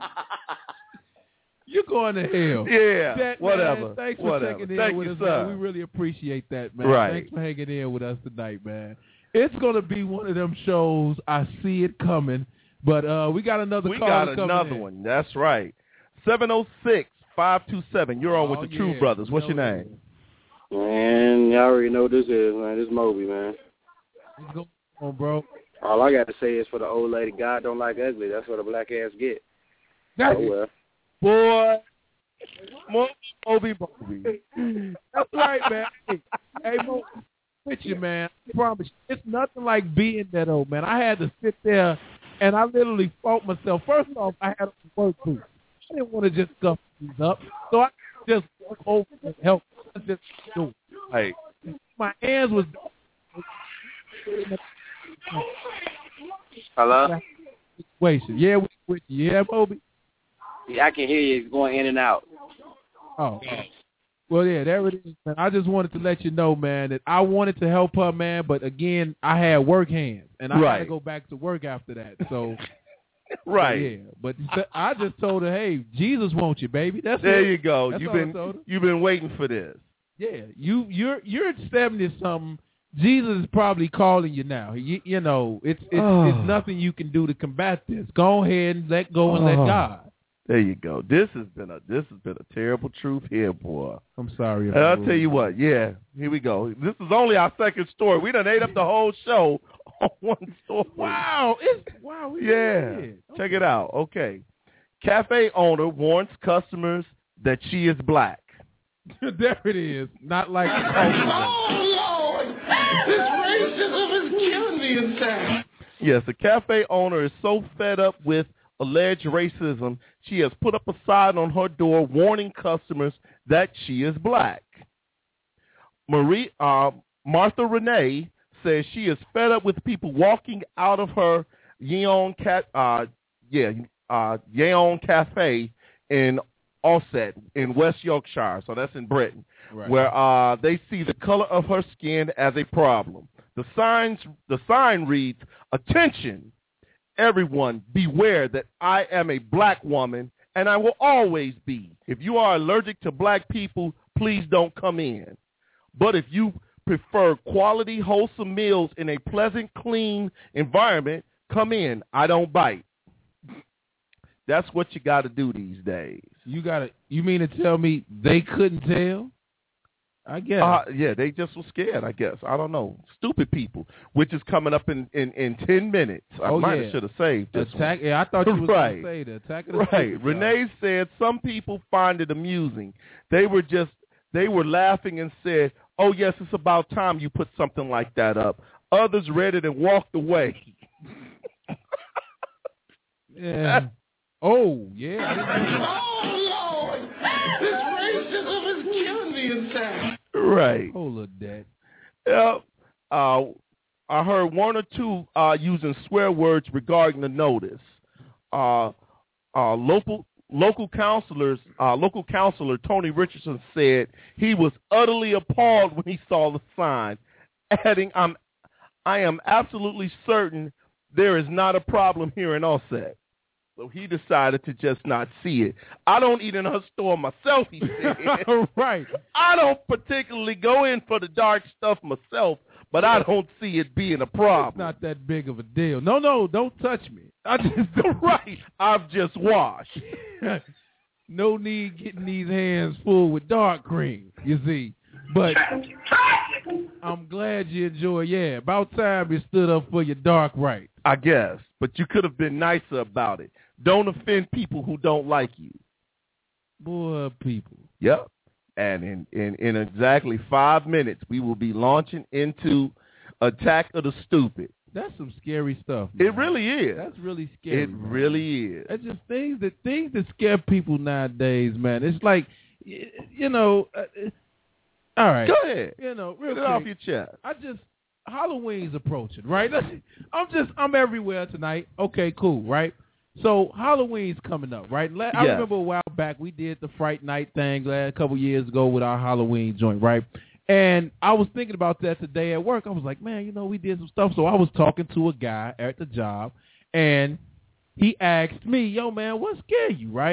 You're going to hell. Yeah, That, whatever. Man, thanks for whatever. checking in Thank with you, us, sir. man. We really appreciate that, man. Right. Thanks for hanging in with us tonight, man. It's going to be one of them shows. I see it coming. But uh, we got another we call. We got another in. one. That's right. seven oh six, five two seven. You're on oh, with the yeah. True Brothers. What's your name? Man, y'all already know this is, man. This is Moby, man. What's going on, bro? All I got to say is for the old lady, God don't like ugly. That's what the black ass get. That's oh, well. Boy. Moby, Moby. That's right, man. Hey, hey Moby, with you, man. I promise you. It's nothing like being that old, man. I had to sit there, and I literally fought myself. First off, I had to work boots. I didn't want to just scuff these up, so I just work over and help. I just do it. Hey. My hands was... Hello? Wait, yeah, with, with you. Yeah, Moby? Yeah, I can hear you. It's going in and out. Oh, well, yeah, there it is, man. I just wanted to let you know, man, that I wanted to help her, man, but again, I had work hands, and I right. had to go back to work after that. So, right, yeah. But I just told her, hey, Jesus wants you, baby. That's there. What, you go. That's You've been you've been waiting for this. Yeah, you you're you're seventy something. Jesus is probably calling you now. You, you know, it's it's, oh. it's nothing you can do to combat this. Go ahead and let go and oh. let God. There you go. This has been a this has been a terrible truth here, boy. I'm sorry. I'll tell you what. Yeah, here we go. This is only our second story. We done ate up the whole show on one story. Wow, it's wow. Yeah, okay. Check it out. Okay, cafe owner warns customers that she is black. There it is. Not like. Oh Lord, this racism is killing me inside. Yes, the cafe owner is so fed up with alleged racism, she has put up a sign on her door warning customers that she is black. Marie, uh, Martha Renee says she is fed up with people walking out of her Yeon Cat, uh, yeah, uh, Yeon Cafe in Ossett in West Yorkshire, so that's in Britain, right. where uh, they see the color of her skin as a problem. The signs, the sign reads, "Attention, everyone, beware that I am a black woman, and I will always be. If you are allergic to black people, please don't come in. But if you prefer quality, wholesome meals in a pleasant, clean environment, come in. I don't bite." That's what you got to do these days. You got to. You mean to tell me they couldn't tell? I guess. Uh, yeah, they just were scared, I guess. I don't know. Stupid people, which is coming up in, in, in ten minutes. I oh, might yeah. have should have saved this attack, one. Yeah, I thought you was right. going to say the attack of the Right. stupid, Renee y'all. said some people find it amusing. They were just, they were laughing and said, "Oh, yes, it's about time you put something like that up." Others read it and walked away. Yeah. Oh, yeah. Oh, Lord. This racism is killing me inside. Right. Hold up, Dad. Yeah. Uh, I heard one or two uh, using swear words regarding the notice. Uh, uh, local local counselors, uh, local counselor Tony Richardson said he was utterly appalled when he saw the sign, adding, "I'm, I am absolutely certain there is not a problem here in Ossett." So he decided to just not see it. I don't eat in her store myself, he said. Right. I don't particularly go in for the dark stuff myself, but I don't see it being a problem. It's not that big of a deal. No, no, don't touch me. I just don't. Right. I've just washed. No need getting these hands full with dark cream, you see. But I'm glad you enjoy. Yeah, about time you stood up for your dark right. I guess, but you could have been nicer about it. Don't offend people who don't like you. Boy, people. Yep. And in, in, in exactly five minutes, we will be launching into Attack of the Stupid. That's some scary stuff, man. It really is. That's really scary. It man. really is. It's just things that things that scare people nowadays, man. It's like, you know, uh, all right. Go ahead. You know, real Get it quick, off your chest. I just, Halloween's approaching, right? I'm just, I'm everywhere tonight. Okay, cool, right? So Halloween's coming up, right? I yes. remember a while back we did the Fright Night thing a couple years ago with our Halloween joint, right? And I was thinking about that today at work. I was like, man, you know, we did some stuff. So I was talking to a guy at the job, and he asked me, yo, man, what scared you, right?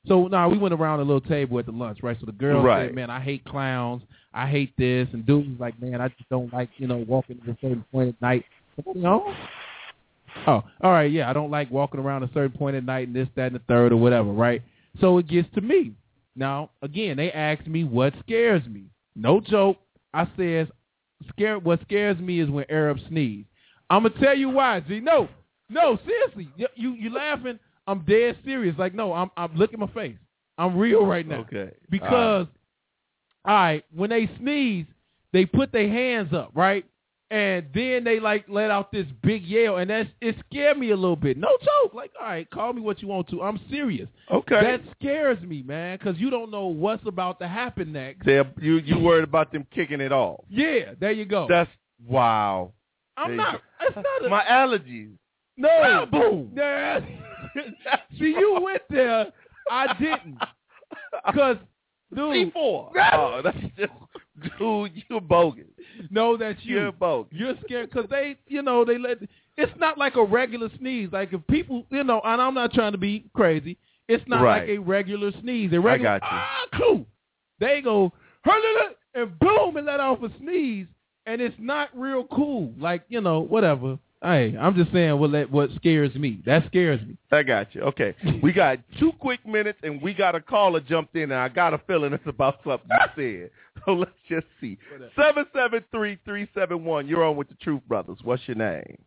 So now nah, we went around a little table at the lunch, right? So the girl right. said, "Man, I hate clowns. I hate this." And dude was like, "Man, I just don't like, you know, walking to a certain point at night." You know? Oh, all right, yeah, I don't like walking around a certain point at night and this, that, and the third or whatever, right? So it gets to me. Now, again, they asked me what scares me. No joke. I says, "Scare. What scares me is when Arabs sneeze." I'm gonna tell you why, G. No, no, seriously. You you, you laughing? I'm dead serious. Like, no, I'm I'm look at my face. I'm real right now. Okay. Because, all right. all right, when they sneeze, they put their hands up, right? And then they, like, let out this big yell, and that's it scared me a little bit. No joke. Like, all right, call me what you want to. I'm serious. Okay. That scares me, man, because you don't know what's about to happen next. They're, you you worried about them kicking it off. Yeah, there you go. That's, wow. I'm there not. It's not a, my allergies. No. Boom. Yeah. See, you went there. I didn't. Because, dude. C four. Oh, that's just, dude, you're bogus. No, that's you. You're bogus. You're scared because they, you know, they let, it's not like a regular sneeze. Like if people, you know, and I'm not trying to be crazy, it's not right. like a regular sneeze. A regular, I got you. Ah, cool. They go, and boom, and let off a sneeze, and it's not real cool. Like, you know, whatever. Hey, I'm just saying what that, what scares me. That scares me. I got you. Okay. We got two quick minutes, and we got a caller jumped in, and I got a feeling it's about something you said. So let's just see. seven seven three, three seven one. You're on with the Truth Brothers. What's your name?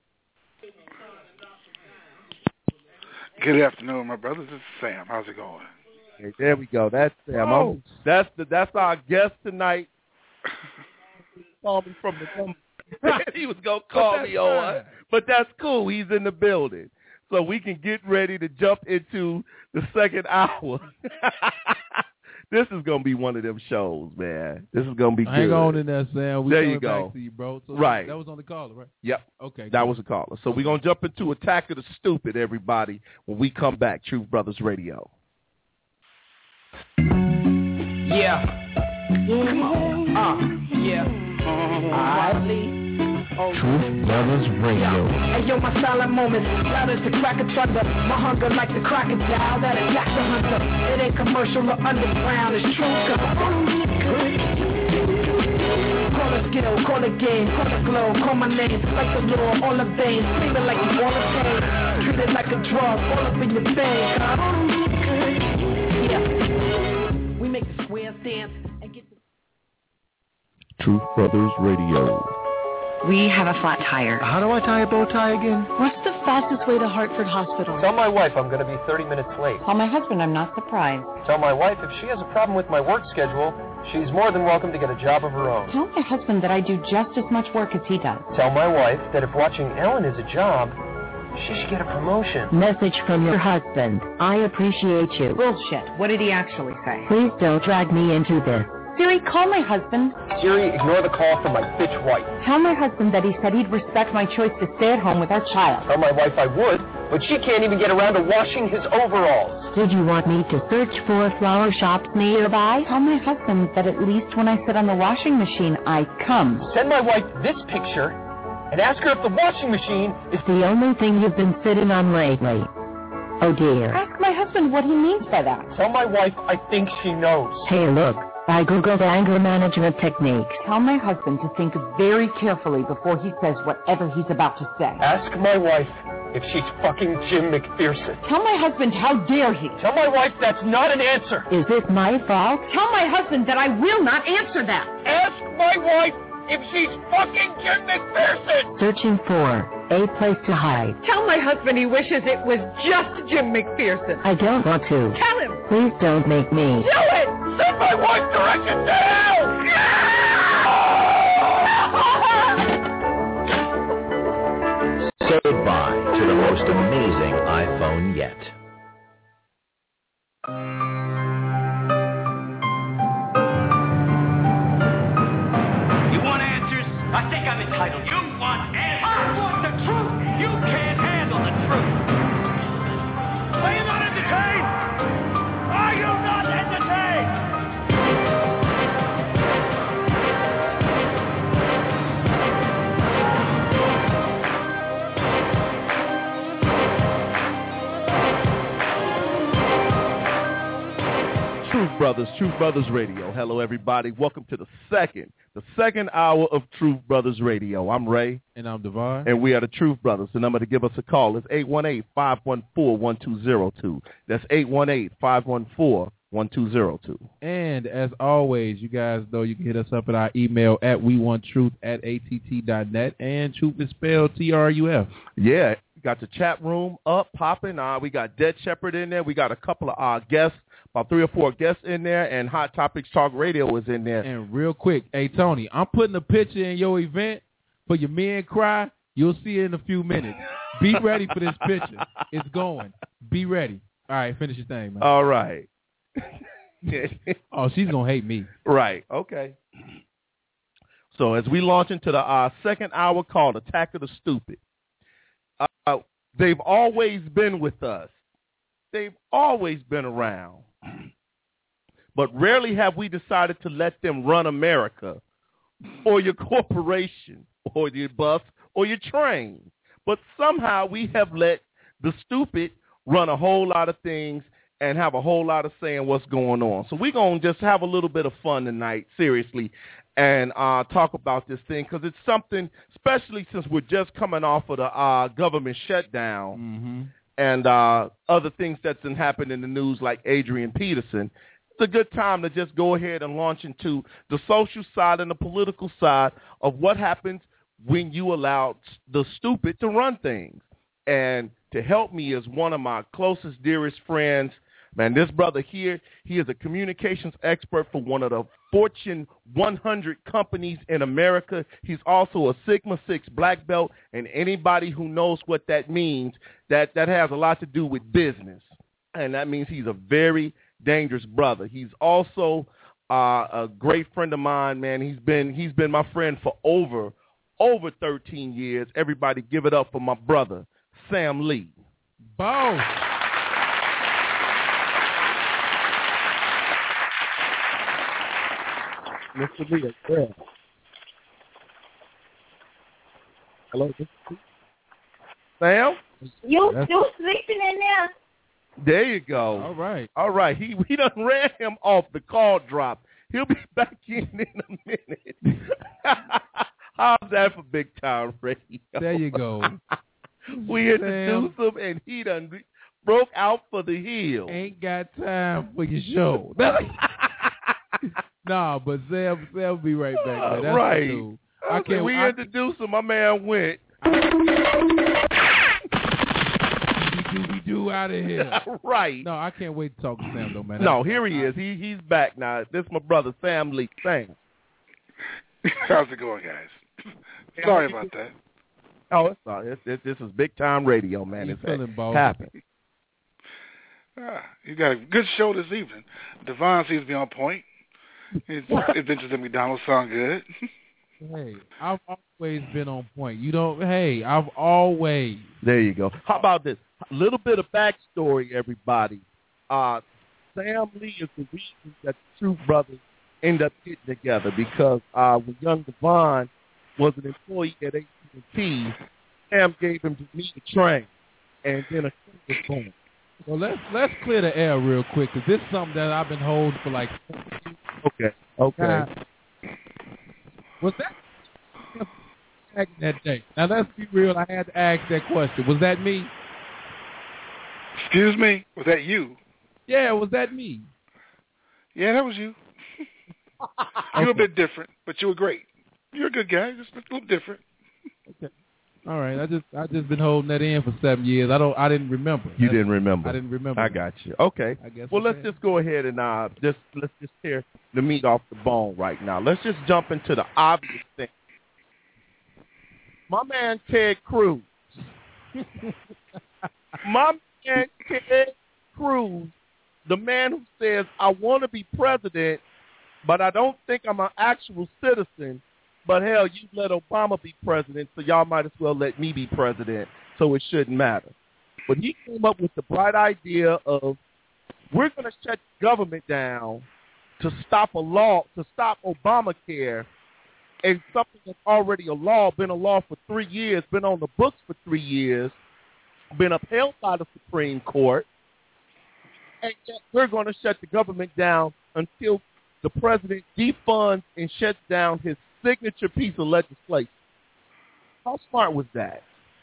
Good afternoon, my brothers. This is Sam. How's it going? Okay, there we go. That's Sam. Oh. That's the that's our guest tonight. Call me from the number. He was going to call me on, but that's cool. He's in the building. So we can get ready to jump into the second hour. This is going to be one of them shows, man. This is going to be good. Hang on in there, Sam. We there coming you go. Back to you, bro. So right. That was on the caller, right? Yep. Okay. That cool. was a caller. So we're going to jump into Attack of the Stupid, everybody, when we come back. Truth Brothers Radio. Yeah. Come on. Uh, yeah. Truth Brothers Radio. Hey yo, my silent moments, loud as the crack of thunder. My hunger like the crocodile that attacks the hunter. It ain't commercial or underground, it's true. Call a skill, call a game, call a glow, call my name, like the law, all the veins, screaming like you wanna pay. Treat it like a drug, all up in your veins. Yeah, we make the square dance and get the Truth Brothers Radio. We have a flat tire. How do I tie a bow tie again? What's the fastest way to Hartford Hospital? Tell my wife I'm going to be thirty minutes late. Tell my husband I'm not surprised. Tell my wife if she has a problem with my work schedule, she's more than welcome to get a job of her own. Tell my husband that I do just as much work as he does. Tell my wife that if watching Ellen is a job, she should get a promotion. Message from your husband. I appreciate you. Bullshit. What did he actually say? Please don't drag me into this. Siri, call my husband. Siri, ignore the call from my bitch wife. Tell my husband that he said he'd respect my choice to stay at home with our child. Tell my wife I would, but she can't even get around to washing his overalls. Did you want me to search for flower shops nearby? Tell my husband that at least when I sit on the washing machine, I come. Send my wife this picture and ask her if the washing machine is the only thing you've been sitting on lately. Oh, dear. Ask my husband what he means by that. Tell my wife I think she knows. Hey, look. I googled anger management techniques. Tell my husband to think very carefully before he says whatever he's about to say. Ask my wife if she's fucking Jim McPherson. Tell my husband how dare he. Tell my wife that's not an answer. Is it my fault? Tell my husband that I will not answer that. Ask my wife if she's fucking Jim McPherson. Searching for a place to hide. Tell my husband he wishes it was just Jim McPherson. I don't want to. Tell him. Please don't make me. Do it. Send my wife directions to hell. Say goodbye to the most amazing iPhone yet. You want answers? I think I'm entitled. You want answers? I want the truth. You can't handle the truth. Are you not entertained? Are you not entertained? Brothers, Truth Brothers Radio. Hello, everybody. Welcome to the second, the second hour of Truth Brothers Radio. I'm Ray. And I'm Devon. And we are the Truth Brothers. The number to give us a call is eight one eight, five one four, one two zero two. That's eight one eight, five one four, one two zero two. And as always, you guys know you can hit us up at our email at we want truth at A T T dot net. And truth is spelled T R U F. Yeah. Got the chat room up, popping. Uh, we got Dead Shepherd in there. We got a couple of uh, guests, about three or four guests in there, and Hot Topics Talk Radio is in there. And real quick, hey, Tony, I'm putting a picture in your event for your Men Cry. You'll see it in a few minutes. Be ready for this picture. It's going. Be ready. All right, finish your thing, man. All right. Oh, she's going to hate me. Right. Okay. So as we launch into the uh, second hour called Attack of the Stupid, Uh, they've always been with us. They've always been around. But rarely have we decided to let them run America or your corporation or your bus or your train. But somehow we have let the stupid run a whole lot of things and have a whole lot of say in what's going on. So we're going to just have a little bit of fun tonight, seriously, and uh, talk about this thing because it's something, especially since we're just coming off of the uh, government shutdown mm-hmm. and uh, other things that's been happening in the news like Adrian Peterson. It's a good time to just go ahead and launch into the social side and the political side of what happens when you allow the stupid to run things. And to help me is one of my closest, dearest friends. Man, this brother here, he is a communications expert for one of the Fortune one hundred companies in America. He's also a Sigma six black belt, and anybody who knows what that means, that, that has a lot to do with business. And that means he's a very dangerous brother. He's also uh, a great friend of mine, man. He's been he's been my friend for over, over thirteen years. Everybody give it up for my brother, Sam Lee. Boom. Mister Lee, yeah. Hello, Sam? You still sleeping in there? There you go. All right. All right. He we done ran him off. The call drop. He'll be back in in a minute. How's that for big time radio? There you go. We introduced him, and he done broke out for the hill. Ain't got time for your show. Nah, but Sam, Sam will be right back, man. That's right. Cool. I can't. We I, introduced him. My man went. We do out of here. Right. No, I can't wait to talk to Sam, though, man. No, That's here he is. He he's back now. This is my brother, Sam Lee. Thanks. How's it going, guys? Sorry about that. Oh, it's all right. This, this is big time radio, man. It's feeling happened. Ah, you got a good show this evening. Devon seems to be on point. His Adventures at McDonald's sound good. Hey, I've always been on point. You don't. Hey, I've always. There you go. How about this? A little bit of backstory, everybody. Uh, Sam Lee is the reason that the Truth Brothers end up getting together because uh, when young Devon was an employee at A T and T, Sam gave him to me to train, and then a show was born. Well, let's let's clear the air real quick because this is something that I've been holding for like. Okay. Okay. Now, was that that day? Now let's be real. I had to ask that question. Was that me? Excuse me. Was that you? Yeah, was that me? Yeah, that was you. You were a bit different, but you were great. You're a good guy, just a little different. Okay. All right. I just I just been holding that in for seven years. I don't. I didn't remember. You That's, didn't remember. I didn't remember. I got you. Okay. I guess well, let's just go ahead and uh, just let's just tear the meat off the bone right now. Let's just jump into the obvious thing. My man Ted Cruz. My man Ted Cruz, the man who says, I want to be president, but I don't think I'm an actual citizen. But, hell, you let Obama be president, so y'all might as well let me be president, so it shouldn't matter. But he came up with the bright idea of we're going to shut the government down to stop a law, to stop Obamacare, and something that's already a law, been a law for three years, been on the books for three years, been upheld by the Supreme Court, and yet we're going to shut the government down until the president defunds and shuts down his signature piece of legislation. How smart was that?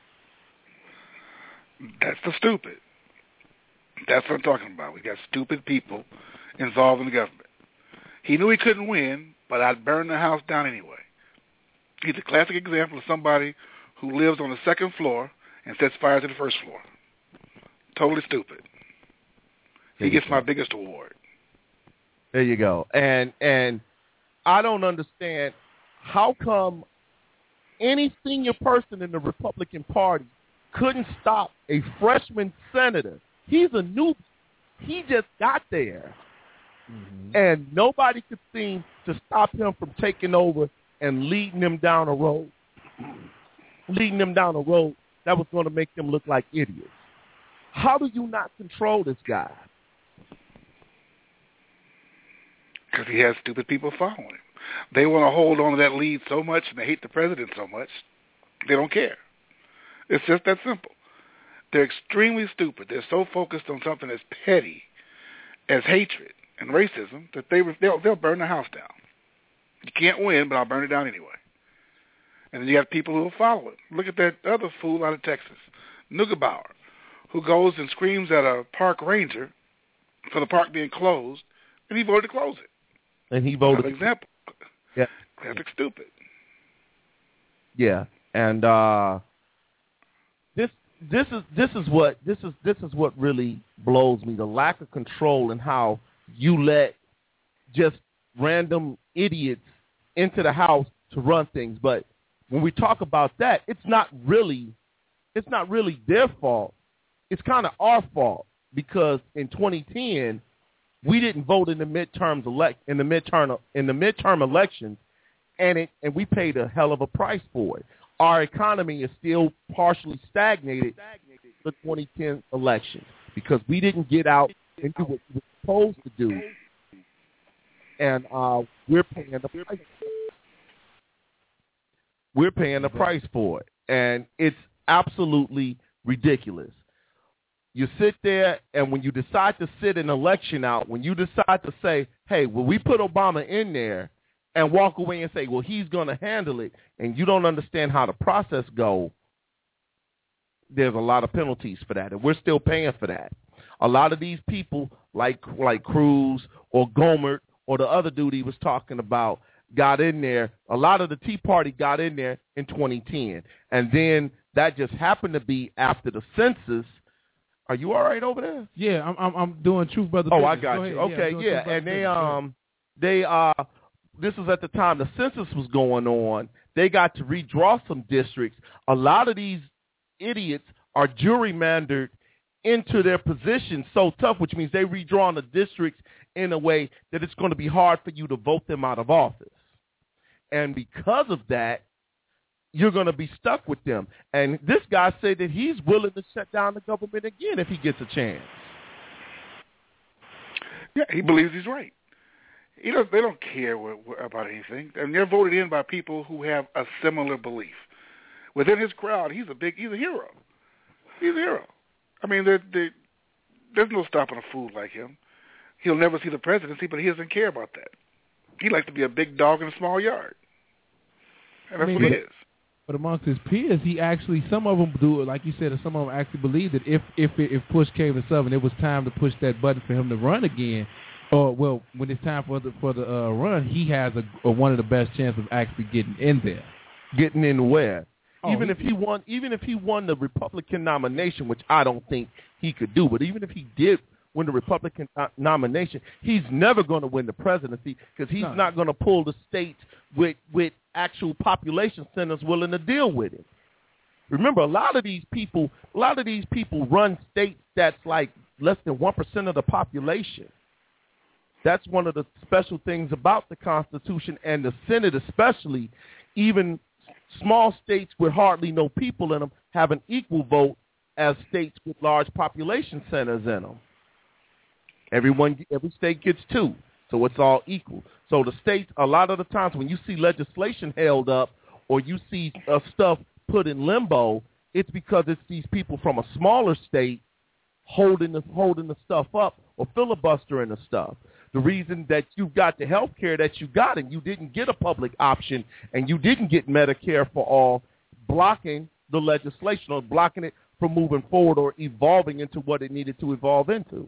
That's the stupid. That's what I'm talking about. We got stupid people involved in the government. He knew he couldn't win, but I'd burn the house down anyway. He's a classic example of somebody who lives on the second floor and sets fire to the first floor. Totally stupid. He gets my biggest award. There you go. And and I don't understand how come any senior person in the Republican Party couldn't stop a freshman senator. He's a new. He just got there. Mm-hmm. And nobody could seem to stop him from taking over and leading them down a road, leading them down a road that was going to make them look like idiots. How do you not control this guy? Because he has stupid people following him. They want to hold on to that lead so much, and they hate the president so much, they don't care. It's just that simple. They're extremely stupid. They're so focused on something as petty as hatred and racism that they, they'll, they'll burn the house down. You can't win, but I'll burn it down anyway. And then you have people who will follow it. Look at that other fool out of Texas, Neugebauer, who goes and screams at a park ranger for the park being closed, and he voted to close it. And he voted. Another example. Yeah. Classic stupid. Yeah, and uh, this this is this is what this is this is what really blows me: the lack of control and how you let just random idiots into the house to run things. But when we talk about that, it's not really it's not really their fault. It's kind of our fault because in twenty ten we didn't vote in the midterms elect in the midterm in the midterm elections, and it and we paid a hell of a price for it. Our economy is still partially stagnated for the twenty ten election because we didn't get out and do what we were supposed to do, and uh, we're paying the price. We're paying the price for it, and it's absolutely ridiculous. You sit there, and when you decide to sit an election out, when you decide to say, hey, well, we put Obama in there, and walk away and say, well, he's going to handle it, and you don't understand how the process goes, there's a lot of penalties for that, and we're still paying for that. A lot of these people, like like Cruz or Gohmert or the other dude he was talking about, got in there. A lot of the Tea Party got in there in twenty ten, and then that just happened to be after the census. Are you all right over there? Yeah, I'm I'm, I'm doing Truth Brother. Oh, business. I got Go you. ahead. Okay, yeah, yeah, and they um they uh this was at the time the census was going on. They got to redraw some districts. A lot of these idiots are gerrymandered into their positions so tough, which means they redrawn the districts in a way that it's going to be hard for you to vote them out of office. And because of that, you're going to be stuck with them. And this guy said that he's willing to shut down the government again if he gets a chance. Yeah, he believes he's right. He does, they don't care what, what, about anything. And they're voted in by people who have a similar belief. Within his crowd, he's a big, he's a hero. He's a hero. I mean, they're, they're, there's no stopping a fool like him. He'll never see the presidency, but he doesn't care about that. He likes to be a big dog in a small yard. And that's I mean, what he is. But amongst his peers, he actually, some of them do it, like you said, and some of them actually believe that if if if push came to shove and it was time to push that button for him to run again, or well, when it's time for the for the uh, run, he has a, a one of the best chances of actually getting in there. Getting in where? Oh, even he, if he won, even if he won the Republican nomination, which I don't think he could do, but even if he did win the Republican uh, nomination, he's never going to win the presidency because he's no. not going to pull the states with with actual population centers willing to deal with it. Remember, a lot of these people, a lot of these people run states that's like less than one percent of the population. That's one of the special things about the Constitution and the Senate, especially. Even small states with hardly no people in them have an equal vote as states with large population centers in them. Everyone, every state gets two, so it's all equal. So the states, a lot of the times when you see legislation held up or you see uh, stuff put in limbo, it's because it's these people from a smaller state holding the, holding the stuff up or filibustering the stuff. The reason that you got the health care that you got and you didn't get a public option and you didn't get Medicare for all, blocking the legislation or blocking it from moving forward or evolving into what it needed to evolve into.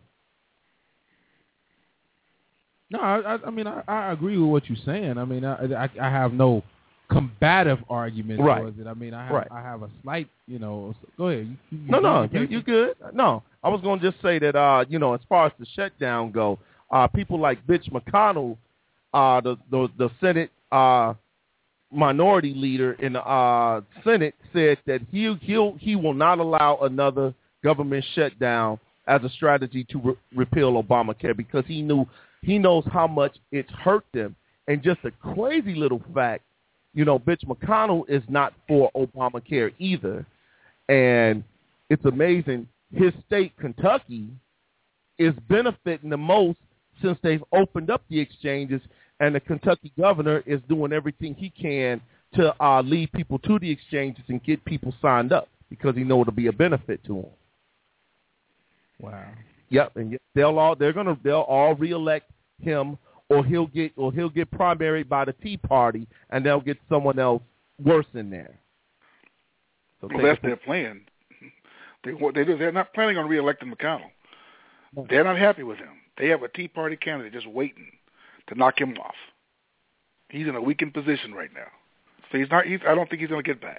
No, I, I mean, I, I agree with what you're saying. I mean, I, I, I have no combative argument right. towards it. I mean, I have, right. I have a slight, you know, go ahead. You, you no, no, you, you good. No, I was going to just say that, uh, you know, as far as the shutdown go, uh, people like Mitch McConnell, uh, the, the, the Senate uh, minority leader in the uh, Senate, said that he he'll, he will not allow another government shutdown as a strategy to re- repeal Obamacare because he knew he knows how much it's hurt them. And just a crazy little fact, you know, Mitch McConnell is not for Obamacare either. And it's amazing. His state, Kentucky, is benefiting the most since they've opened up the exchanges, and the Kentucky governor is doing everything he can to uh, lead people to the exchanges and get people signed up because he knows it'll be a benefit to them. Wow. Yep, and they'll all they're gonna they'll all reelect him, or he'll get or he'll get primaried by the Tea Party, and they'll get someone else worse in there. So well, that's their plan. They they do. They're not planning on reelecting McConnell. They're not happy with him. They have a Tea Party candidate just waiting to knock him off. He's in a weakened position right now, so he's not. He's, I don't think he's going to get back.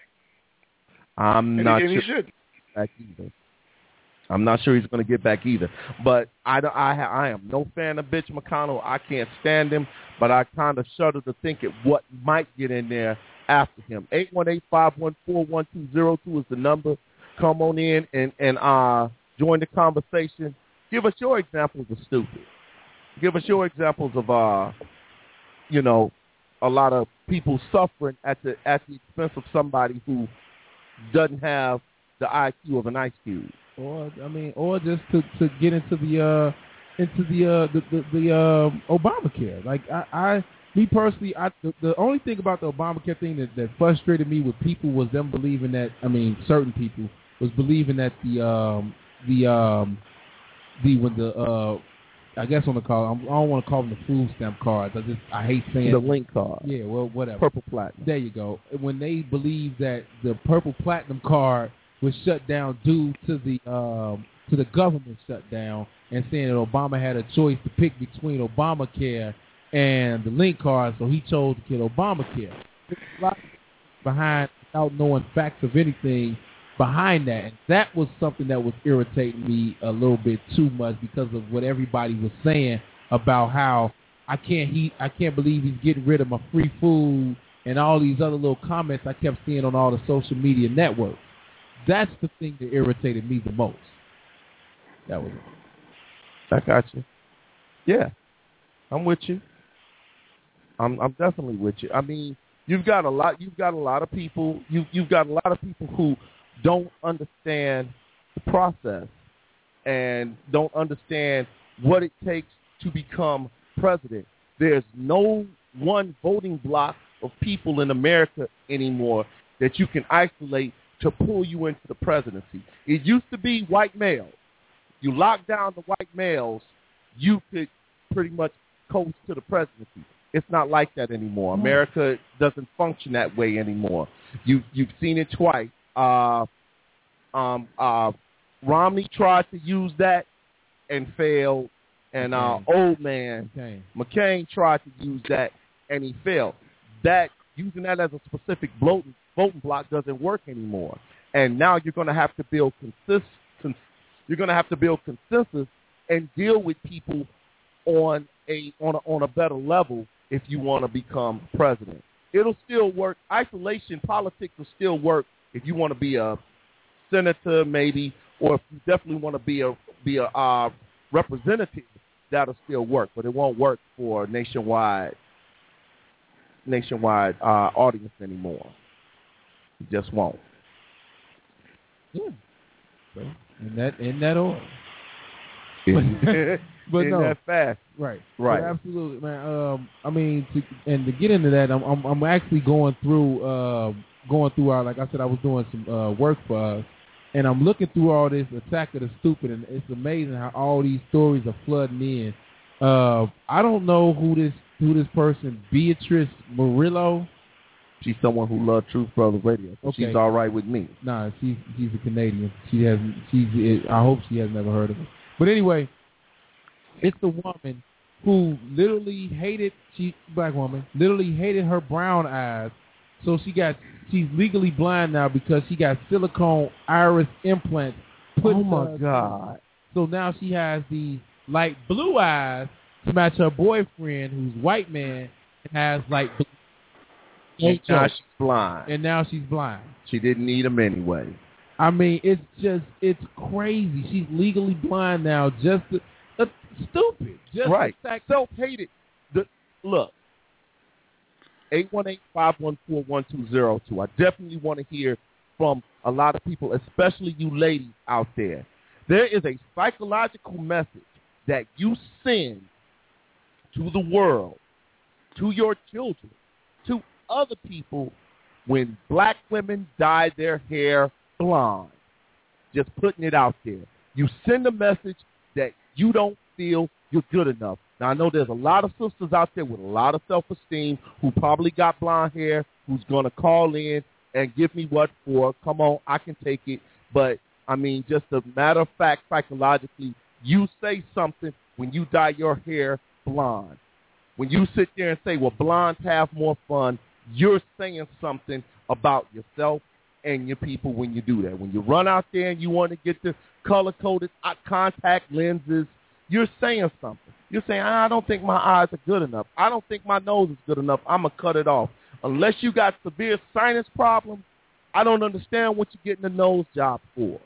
I'm and not he, and sure. He should. Back either. I'm not sure he's going to get back either. But I, I, I am no fan of Mitch McConnell. I can't stand him, but I kind of shudder to think at what might get in there after him. eight one eight, five one four, one two zero two is the number. Come on in and, and uh, join the conversation. Give us your examples of stupid. Give us your examples of, uh, you know, a lot of people suffering at the at the expense of somebody who doesn't have the I Q of an ice cube. Or I mean, or just to, to get into the uh, into the uh, the the, the uh, Obamacare. Like I, I, me personally, I the, the only thing about the Obamacare thing that, that frustrated me with people was them believing that. I mean, certain people was believing that the um, the um, the when the uh, I guess on the call, I don't want to call them the food stamp cards. I just I hate saying the link card. Yeah, well, whatever. Purple Platinum. There you go. When they believe that the Purple Platinum card was shut down due to the um, to the government shutdown, and saying that Obama had a choice to pick between Obamacare and the link card, so he chose to kill Obamacare. There's a lot behind, without knowing facts of anything behind that, and that was something that was irritating me a little bit too much because of what everybody was saying about how I can't he I can't believe he's getting rid of my free food and all these other little comments I kept seeing on all the social media networks. That's the thing that irritated me the most. That was it. I got you. Yeah, I'm with you. I'm I'm definitely with you. I mean, you've got a lot. You've got a lot of people. You you've got a lot of people who don't understand the process and don't understand what it takes to become president. There's no one voting block of people in America anymore that you can isolate to pull you into the presidency. It used to be white males. You lock down the white males, you could pretty much coast to the presidency. It's not like that anymore. America doesn't function that way anymore. You, you've seen it twice. Uh, um, uh, Romney tried to use that and failed, and uh, old man McCain. McCain tried to use that and he failed. That using that as a specific voting voting block doesn't work anymore. And now you're going to have to build consist. Cons- you're going to have to build consensus and deal with people on a on a, on a better level if you want to become president. It'll still work. Isolation politics will still work if you want to be a senator, maybe, or if you definitely want to be a be a uh, representative. That'll still work, but it won't work for nationwide nationwide uh, audience anymore. It just won't. Yeah. So, in that in that order. but but in no, that fast. Right. Right. But absolutely, man. Um, I mean, to, and to get into that, I'm I'm, I'm actually going through uh, going through our, like I said, I was doing some uh, work for us, and I'm looking through all this Attack of the Stupid, and it's amazing how all these stories are flooding in. Uh, I don't know who this who this person, Beatrice Murillo. She's someone who loves Truth Brothers Radio. So Okay. She's all right with me. Nah, she's she's a Canadian. She has she's. I hope she has never heard of it. But anyway, it's the woman who literally hated she black woman literally hated her brown eyes, so she got she's legally blind now because she got silicone iris implants put. Oh my her, God! So now she has the light blue eyes to match her boyfriend, who's white man, and has light blue. And now she's blind. And now she's blind. She didn't need him anyway. I mean, it's just, it's crazy. She's legally blind now. Just to, uh, stupid. Just right. Fact- Self-hated. The, look, eight one eight, five one four, one two zero two. I definitely want to hear from a lot of people, especially you ladies out there. There is a psychological message that you send to the world, to your children, to other people when black women dye their hair blonde. Just putting it out there. You send a message that you don't feel you're good enough. Now, I know there's a lot of sisters out there with a lot of self-esteem who probably got blonde hair, who's going to call in and give me what for. Come on, I can take it. But, I mean, just a matter of fact, psychologically, you say something when you dye your hair blonde. When you sit there and say, well, blondes have more fun, you're saying something about yourself and your people when you do that. When you run out there and you want to get the color-coded contact lenses, you're saying something. You're saying, I don't think my eyes are good enough. I don't think my nose is good enough. I'm going to cut it off. Unless you got severe sinus problems, I don't understand what you're getting a nose job for.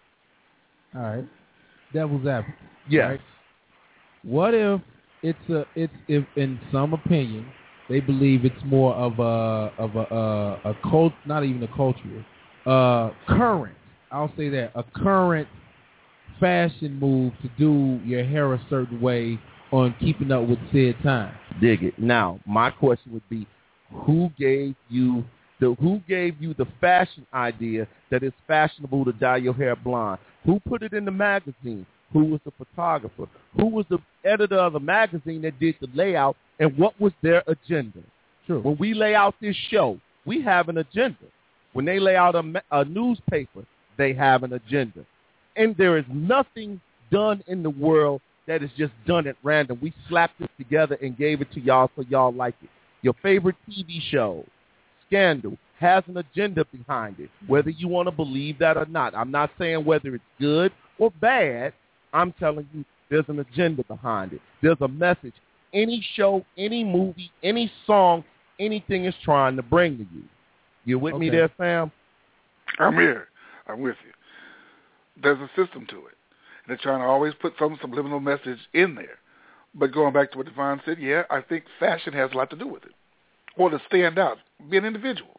All right. Devil's advocate. Yes. Right? What if it's a, it's, if in some opinion, they believe it's more of a of a a, a cult, not even a culture, uh, current. I'll say that a current fashion move to do your hair a certain way on keeping up with said time. Dig it. Now, my question would be, who gave you the who gave you the fashion idea that it's fashionable to dye your hair blonde? Who put it in the magazine? Who was the photographer? Who was the editor of the magazine that did the layout? And what was their agenda? True. When we lay out this show, we have an agenda. When they lay out a, a newspaper, they have an agenda. And there is nothing done in the world that is just done at random. We slapped it together and gave it to y'all so y'all like it. Your favorite T V show, Scandal, has an agenda behind it, whether you want to believe that or not. I'm not saying whether it's good or bad. I'm telling you there's an agenda behind it. There's a message. Any show, any movie, any song, anything is trying to bring to you. You with Okay. me there, Sam? I'm here. I'm with you. There's a system to it. And they're trying to always put some subliminal message in there. But going back to what Devon said, yeah, I think fashion has a lot to do with it. Or to stand out, be an individual.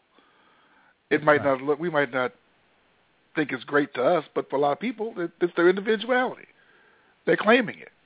It might not look, we might not think it's great to us, but for a lot of people, it, it's their individuality. They're claiming it.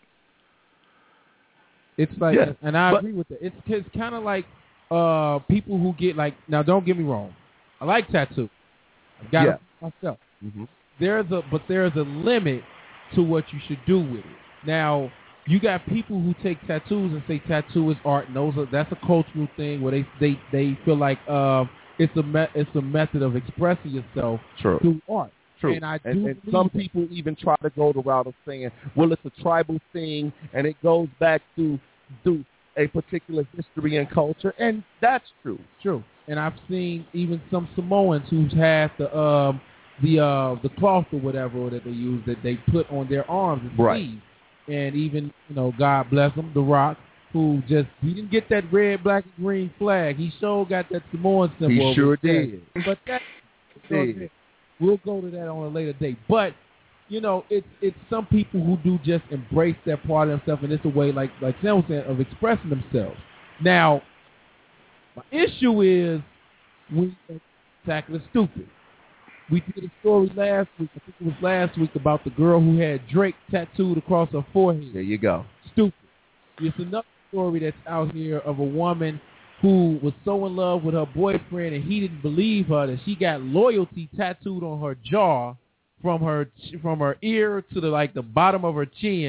It's like, Yeah, and I but- agree with it. It's, it's kind of like uh, people who get like, now don't get me wrong, I like tattoo. I've got Yeah. it myself. Mm-hmm. There's a, but there's a limit to what you should do with it. Now, you got people who take tattoos and say tattoo is art, and those are, that's a cultural thing where they they, they feel like uh, it's a me- it's a method of expressing yourself True. through art. True. And I do and, and believe some that. people even try to go the route of saying, well, it's a tribal thing, and it goes back to, to a particular history and culture, and that's true. True. And I've seen even some Samoans who's had the um, the uh, the cloth or whatever that they use that they put on their arms and Right. sleeves. And even, you know, God bless him, The Rock, who just, he didn't get that red, black, and green flag. He sure got that Samoan symbol. He over sure his chest. did. But that, Did. we'll go to that on a later date. But, you know, it's it's some people who do just embrace that part of themselves, and it's a way, like like Sam was saying, of expressing themselves. Now, my issue is we tackle it stupid. We did a story last week, I think it was last week, about the girl who had Drake tattooed across her forehead. There you go. Stupid. It's another story that's out here of a woman who was so in love with her boyfriend and he didn't believe her that she got loyalty tattooed on her jaw from her from her ear to the like the bottom of her chin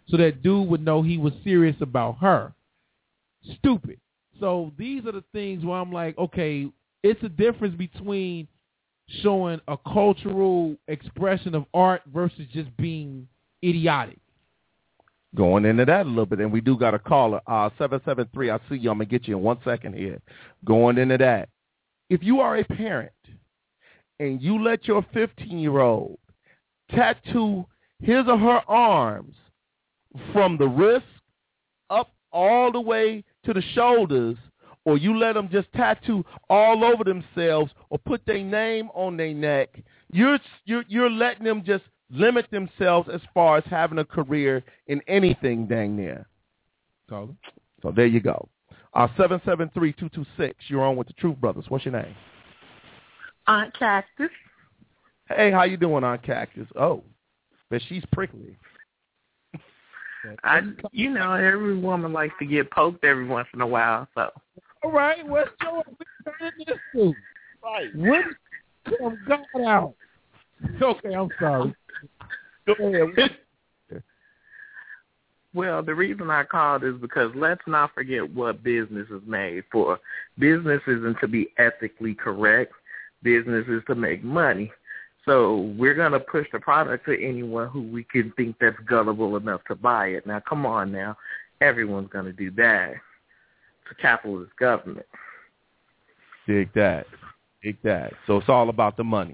so that dude would know he was serious about her. Stupid. So these are the things where I'm like, okay, it's a difference between showing a cultural expression of art versus just being idiotic. Going into that a little bit, and we do got a caller, uh, seven seven three. I see you. I'm going to get you in one second here. Going into that. If you are a parent and you let your fifteen-year-old tattoo his or her arms from the wrist up all the way to the shoulders, or you let them just tattoo all over themselves or put their name on their neck, you're, you're, you're letting them just limit themselves as far as having a career in anything dang near. Caller. So there you go. Uh, seven seven three, two two six. You're on with the Truth Brothers. What's your name? Aunt Cactus. Hey, how you doing, Aunt Cactus? Oh, but she's prickly. I, you know, every woman likes to get poked every once in a while, so. All right, what's your business to? Right. What from God out? Okay, I'm sorry. Go ahead. Well, the reason I called is because let's not forget what business is made for. Business isn't to be ethically correct. Business is to make money. So we're going to push the product to anyone who we can think that's gullible enough to buy it. Now, come on now. Everyone's going to do that. It's a capitalist government. Dig that. Dig that. So it's all about the money.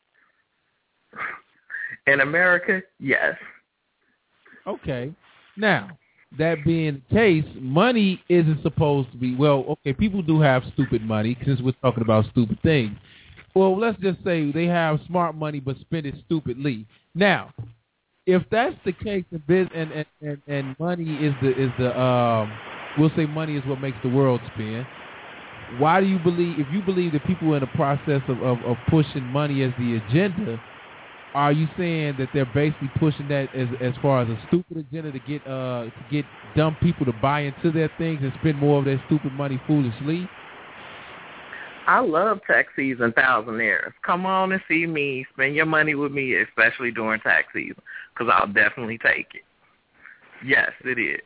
In America, yes. Okay. Now, that being the case, money isn't supposed to be, well, okay, people do have stupid money since we're talking about stupid things. Well, let's just say they have smart money but spend it stupidly. Now, if that's the case, and and, and, and money is the is the um, we'll say money is what makes the world spin. Why do you believe? If you believe that people are in the process of, of, of pushing money as the agenda, are you saying that they're basically pushing that as as far as a stupid agenda to get uh to get dumb people to buy into their things and spend more of their stupid money foolishly? I love tax season thousandaires. Come on and see me. Spend your money with me, especially during tax season, because I'll definitely take it. Yes, it is.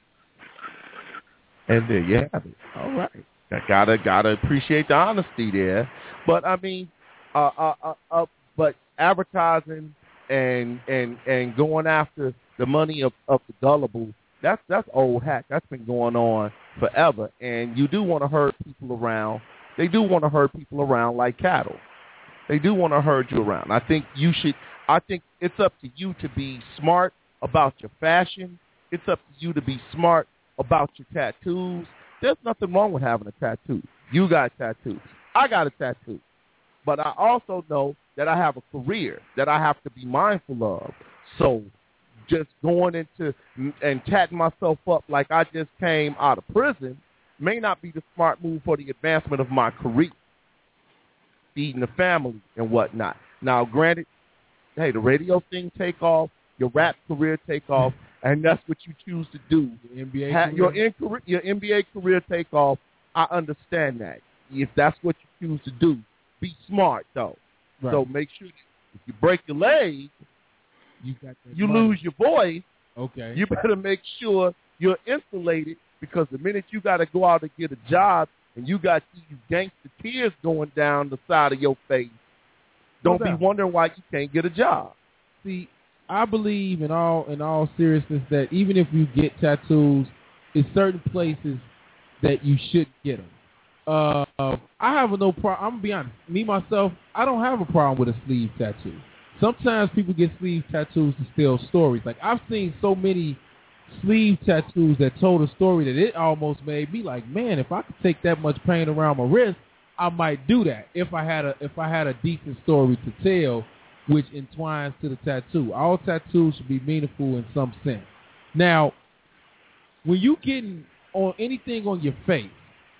And there you have it. All right. I gotta gotta appreciate the honesty there. But I mean, uh, uh, uh, uh but advertising and and and going after the money of, of the gullible, that's that's old hat. That's been going on forever. And you do want to herd people around. They do want to herd people around like cattle. They do want to herd you around. I think you should. I think it's up to you to be smart about your fashion. It's up to you to be smart about your tattoos. There's nothing wrong with having a tattoo. You got tattoos. I got a tattoo. But I also know that I have a career that I have to be mindful of. So just going into and tatting myself up like I just came out of prison may not be the smart move for the advancement of my career, feeding the family and whatnot. Now, granted, hey, the radio thing take off, your rap career take off, and that's what you choose to do. The N B A ha- your, in- your N B A career take off, I understand that. If that's what you choose to do, be smart, though. Right. So make sure if you break your leg, you, got you money. lose your voice, okay. You better make sure you're insulated, because the minute you got to go out and get a job and you got these gangster tears going down the side of your face, don't be wondering why you can't get a job. See, I believe in all in all seriousness that even if you get tattoos, in certain places that you shouldn't get them. Uh, I have no problem. I'm going to be honest. Me, myself, I don't have a problem with a sleeve tattoo. Sometimes people get sleeve tattoos to tell stories. Like, I've seen so many sleeve tattoos that told a story that it almost made me like, man, if I could take that much pain around my wrist, I might do that if I had a if I had a decent story to tell, which entwines to the tattoo. All tattoos should be meaningful in some sense. Now, when you getting on anything on your face,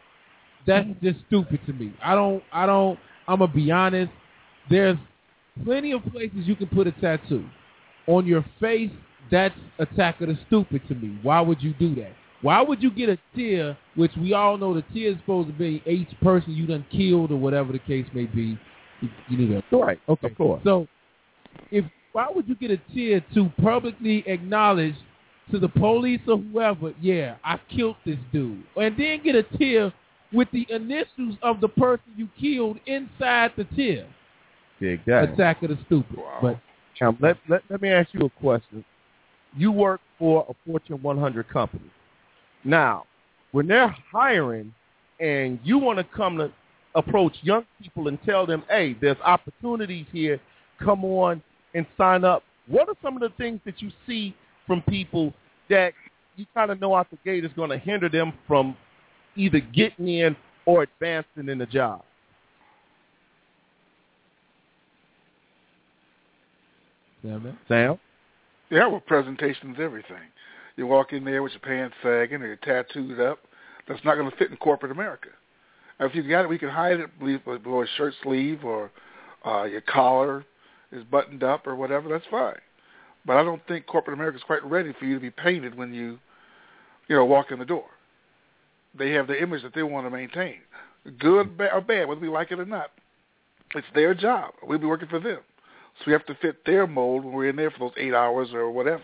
that's just stupid to me. I don't I don't I'm gonna be honest. There's plenty of places you can put a tattoo. On your face, that's attack of the stupid to me. Why would you do that? Why would you get a tear, which we all know the tear is supposed to be each person you done killed or whatever the case may be. You, you need a right, okay. Of course. So, if why would you get a tear to publicly acknowledge to the police or whoever, yeah, I killed this dude. And then get a tear with the initials of the person you killed inside the tear. Yeah, exactly. Attack of the stupid. Wow. But now, let, let, let me ask you a question. You work for a Fortune one hundred company. Now, when they're hiring and you want to come to approach young people and tell them, hey, there's opportunities here, come on and sign up, what are some of the things that you see from people that you kind of know out the gate is going to hinder them from either getting in or advancing in the job? Sam? Sam? Yeah, well, presentation's everything. You walk in there with your pants sagging or your tattooed up. That's not going to fit in corporate America. If you got it, we can hide it below a shirt sleeve or uh, your collar is buttoned up or whatever. That's fine. But I don't think corporate America is quite ready for you to be painted when you, you know, walk in the door. They have the image that they want to maintain, good or bad, whether we like it or not. It's their job. We'll be working for them. So we have to fit their mold when we're in there for those eight hours or whatever.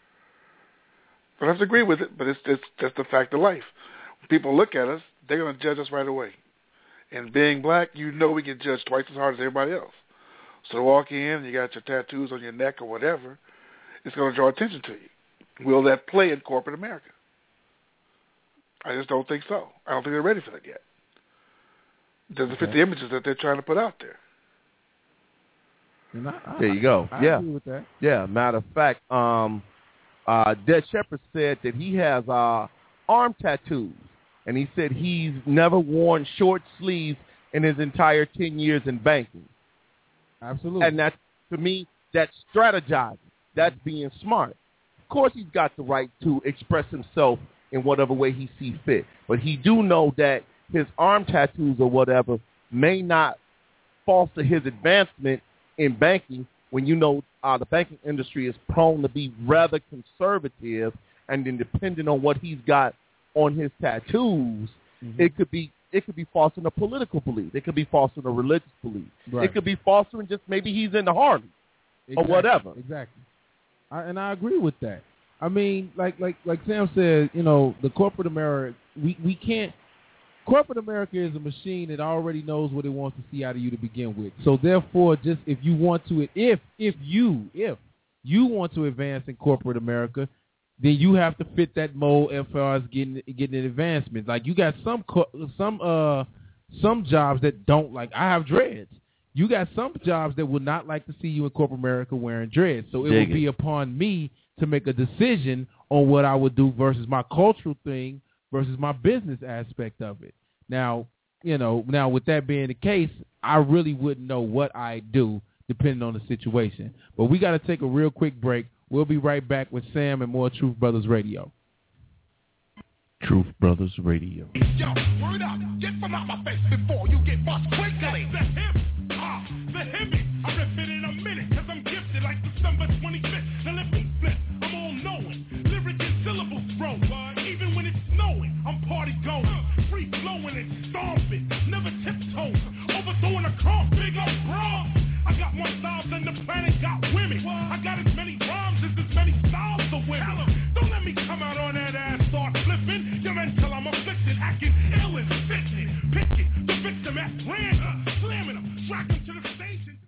I don't have to agree with it, but it's, it's just the fact of life. When people look at us, they're going to judge us right away. And being black, you know we get judged twice as hard as everybody else. So to walk in and you got your tattoos on your neck or whatever, it's going to draw attention to you. Will that play in corporate America? I just don't think so. I don't think they're ready for that yet. It doesn't fit the images that they're trying to put out there. I, I, there you go. I, I yeah. agree with that. Yeah. Matter of fact, um, uh, Dead Shepherd said that he has uh, arm tattoos, and he said he's never worn short sleeves in his entire ten years in banking. Absolutely. And that, to me, that's strategizing. That's being smart. Of course, he's got the right to express himself in whatever way he sees fit, but he do know that his arm tattoos or whatever may not foster his advancement in banking when you know uh, the banking industry is prone to be rather conservative, and then depending on what he's got on his tattoos, mm-hmm. it could be it could be fostering a political belief. It could be fostering a religious belief. Right. It could be fostering just maybe he's in the Harvey exactly. or whatever. Exactly. I, and I agree with that. I mean, like like like Sam said, you know, the corporate America, we, we can't. Corporate America is a machine that already knows what it wants to see out of you to begin with. So therefore, just if you want to, if if you if you want to advance in corporate America, then you have to fit that mold as far as getting getting an advancement. Like you got some some uh some jobs that don't like. I have dreads. You got some jobs that would not like to see you in corporate America wearing dreads. So it Dig would be it. upon me to make a decision on what I would do versus my cultural thing versus my business aspect of it. Now, you know, now with that being the case, I really wouldn't know what I do depending on the situation. But we got to take a real quick break. We'll be right back with Sam and more Truth Brothers Radio. Truth Brothers Radio. Yo, word up. Get from out my face before you get bust quickly. The him, ah, the him. I rip it in a minute because I'm gifted like December twenty-fifth. Now let me flip. I'm all knowing. Lyric and syllables grow. Uh, even when it's snowing, I'm party going. Free flowing and stomping. Never tiptoes. Overthrowing a car. Big up bra. I got more styles than the planet got women. I got as many rhymes as as many styles of women. Don't let me come out on that ass, start flipping. You're until I'm afflicted, acting ill and sickly. Picking the victim at random. Slamming them, tracking to the station.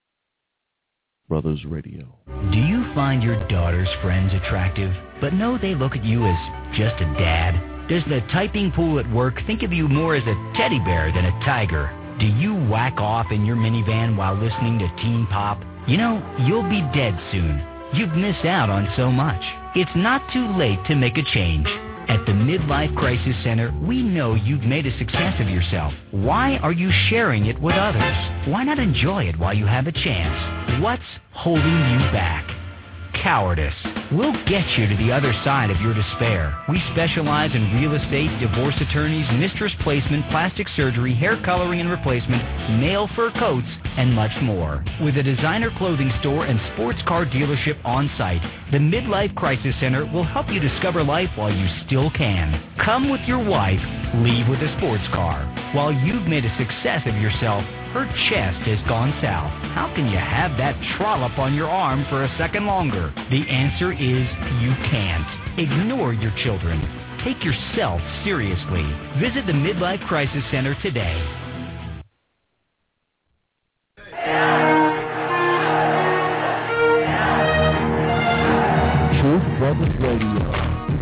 Brothers Radio. Do you find your daughter's friends attractive, but know they look at you as just a dad? Does the typing pool at work think of you more as a teddy bear than a tiger? Do you whack off in your minivan while listening to teen pop? You know, you'll be dead soon. You've missed out on so much. It's not too late to make a change. At the Midlife Crisis Center, we know you've made a success of yourself. Why are you sharing it with others? Why not enjoy it while you have a chance? What's holding you back? Cowardice. We'll get you to the other side of your despair. We specialize in real estate, divorce attorneys, mistress placement, plastic surgery, hair coloring and replacement, male fur coats, and much more. With a designer clothing store and sports car dealership on site, the Midlife Crisis Center will help you discover life while you still can. Come with your wife, leave with a sports car. While you've made a success of yourself, Her chest has gone south. How can you have that trollop on your arm for a second longer? The answer is you can't. Ignore your children. Take yourself seriously. Visit the Midlife Crisis Center today. Truth Brothers Radio.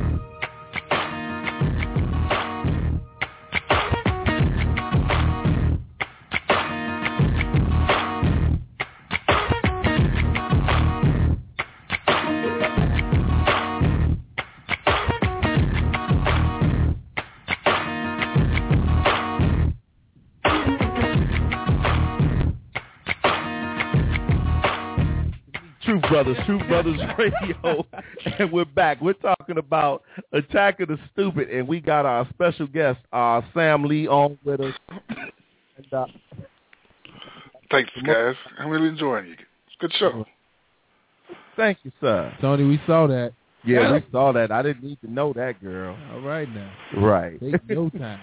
Brothers, Truth Brothers Radio, and we're back. We're talking about Attack of the Stupid, and we got our special guest, uh, Sam Lee, on with us. And, uh, Thanks, guys. I'm really enjoying it. It's a good show. Thank you, sir. Tony, we saw that. Yeah, we saw that. I didn't need to know that, girl. All right now. Right. Take your time.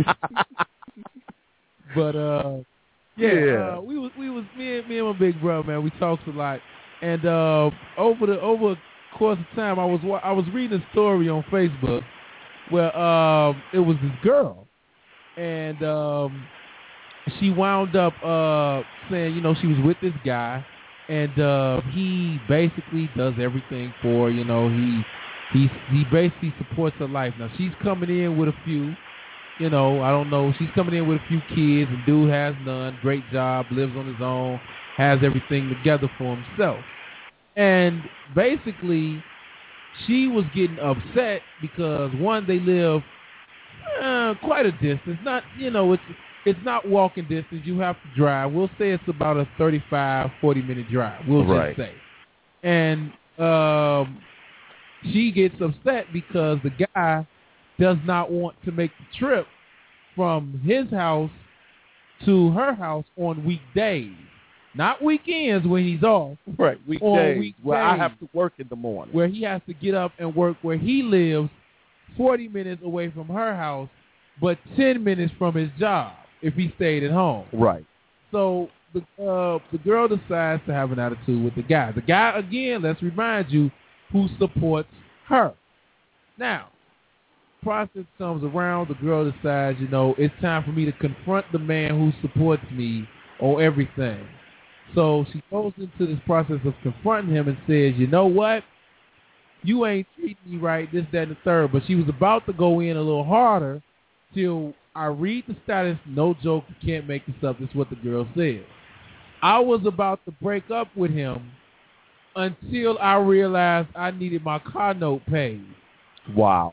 But uh, yeah, yeah. Uh, we was we was me and me and my big brother, man. We talked a lot. And uh, over the over the course of time, I was I was reading a story on Facebook where um, it was this girl, and um, she wound up uh, saying, you know, she was with this guy, and uh, he basically does everything for her, you know, he he he basically supports her life. Now she's coming in with a few, you know, I don't know, she's coming in with a few kids, and dude has none, great job, lives on his own, has everything together for himself. And basically, she was getting upset because, one, they live uh, quite a distance. Not, you know, it's it's not walking distance. You have to drive. We'll say it's about a thirty-five, forty-minute drive. We'll right. just say. And um, she gets upset because the guy does not want to make the trip from his house to her house on weekdays. Not weekends when he's off. Right, weekdays, weekdays where I have to work in the morning. Where he has to get up and work where he lives forty minutes away from her house, but ten minutes from his job if he stayed at home. Right. So the uh, the girl decides to have an attitude with the guy. The guy, again, let's remind you, who supports her. Now, process comes around, the girl decides, you know, it's time for me to confront the man who supports me on everything. So she goes into this process of confronting him and says, you know what? You ain't treating me right, this, that, and the third. But she was about to go in a little harder till I read the status. No joke, you can't make this up. This is what the girl said. I was about to break up with him until I realized I needed my car note paid. Wow.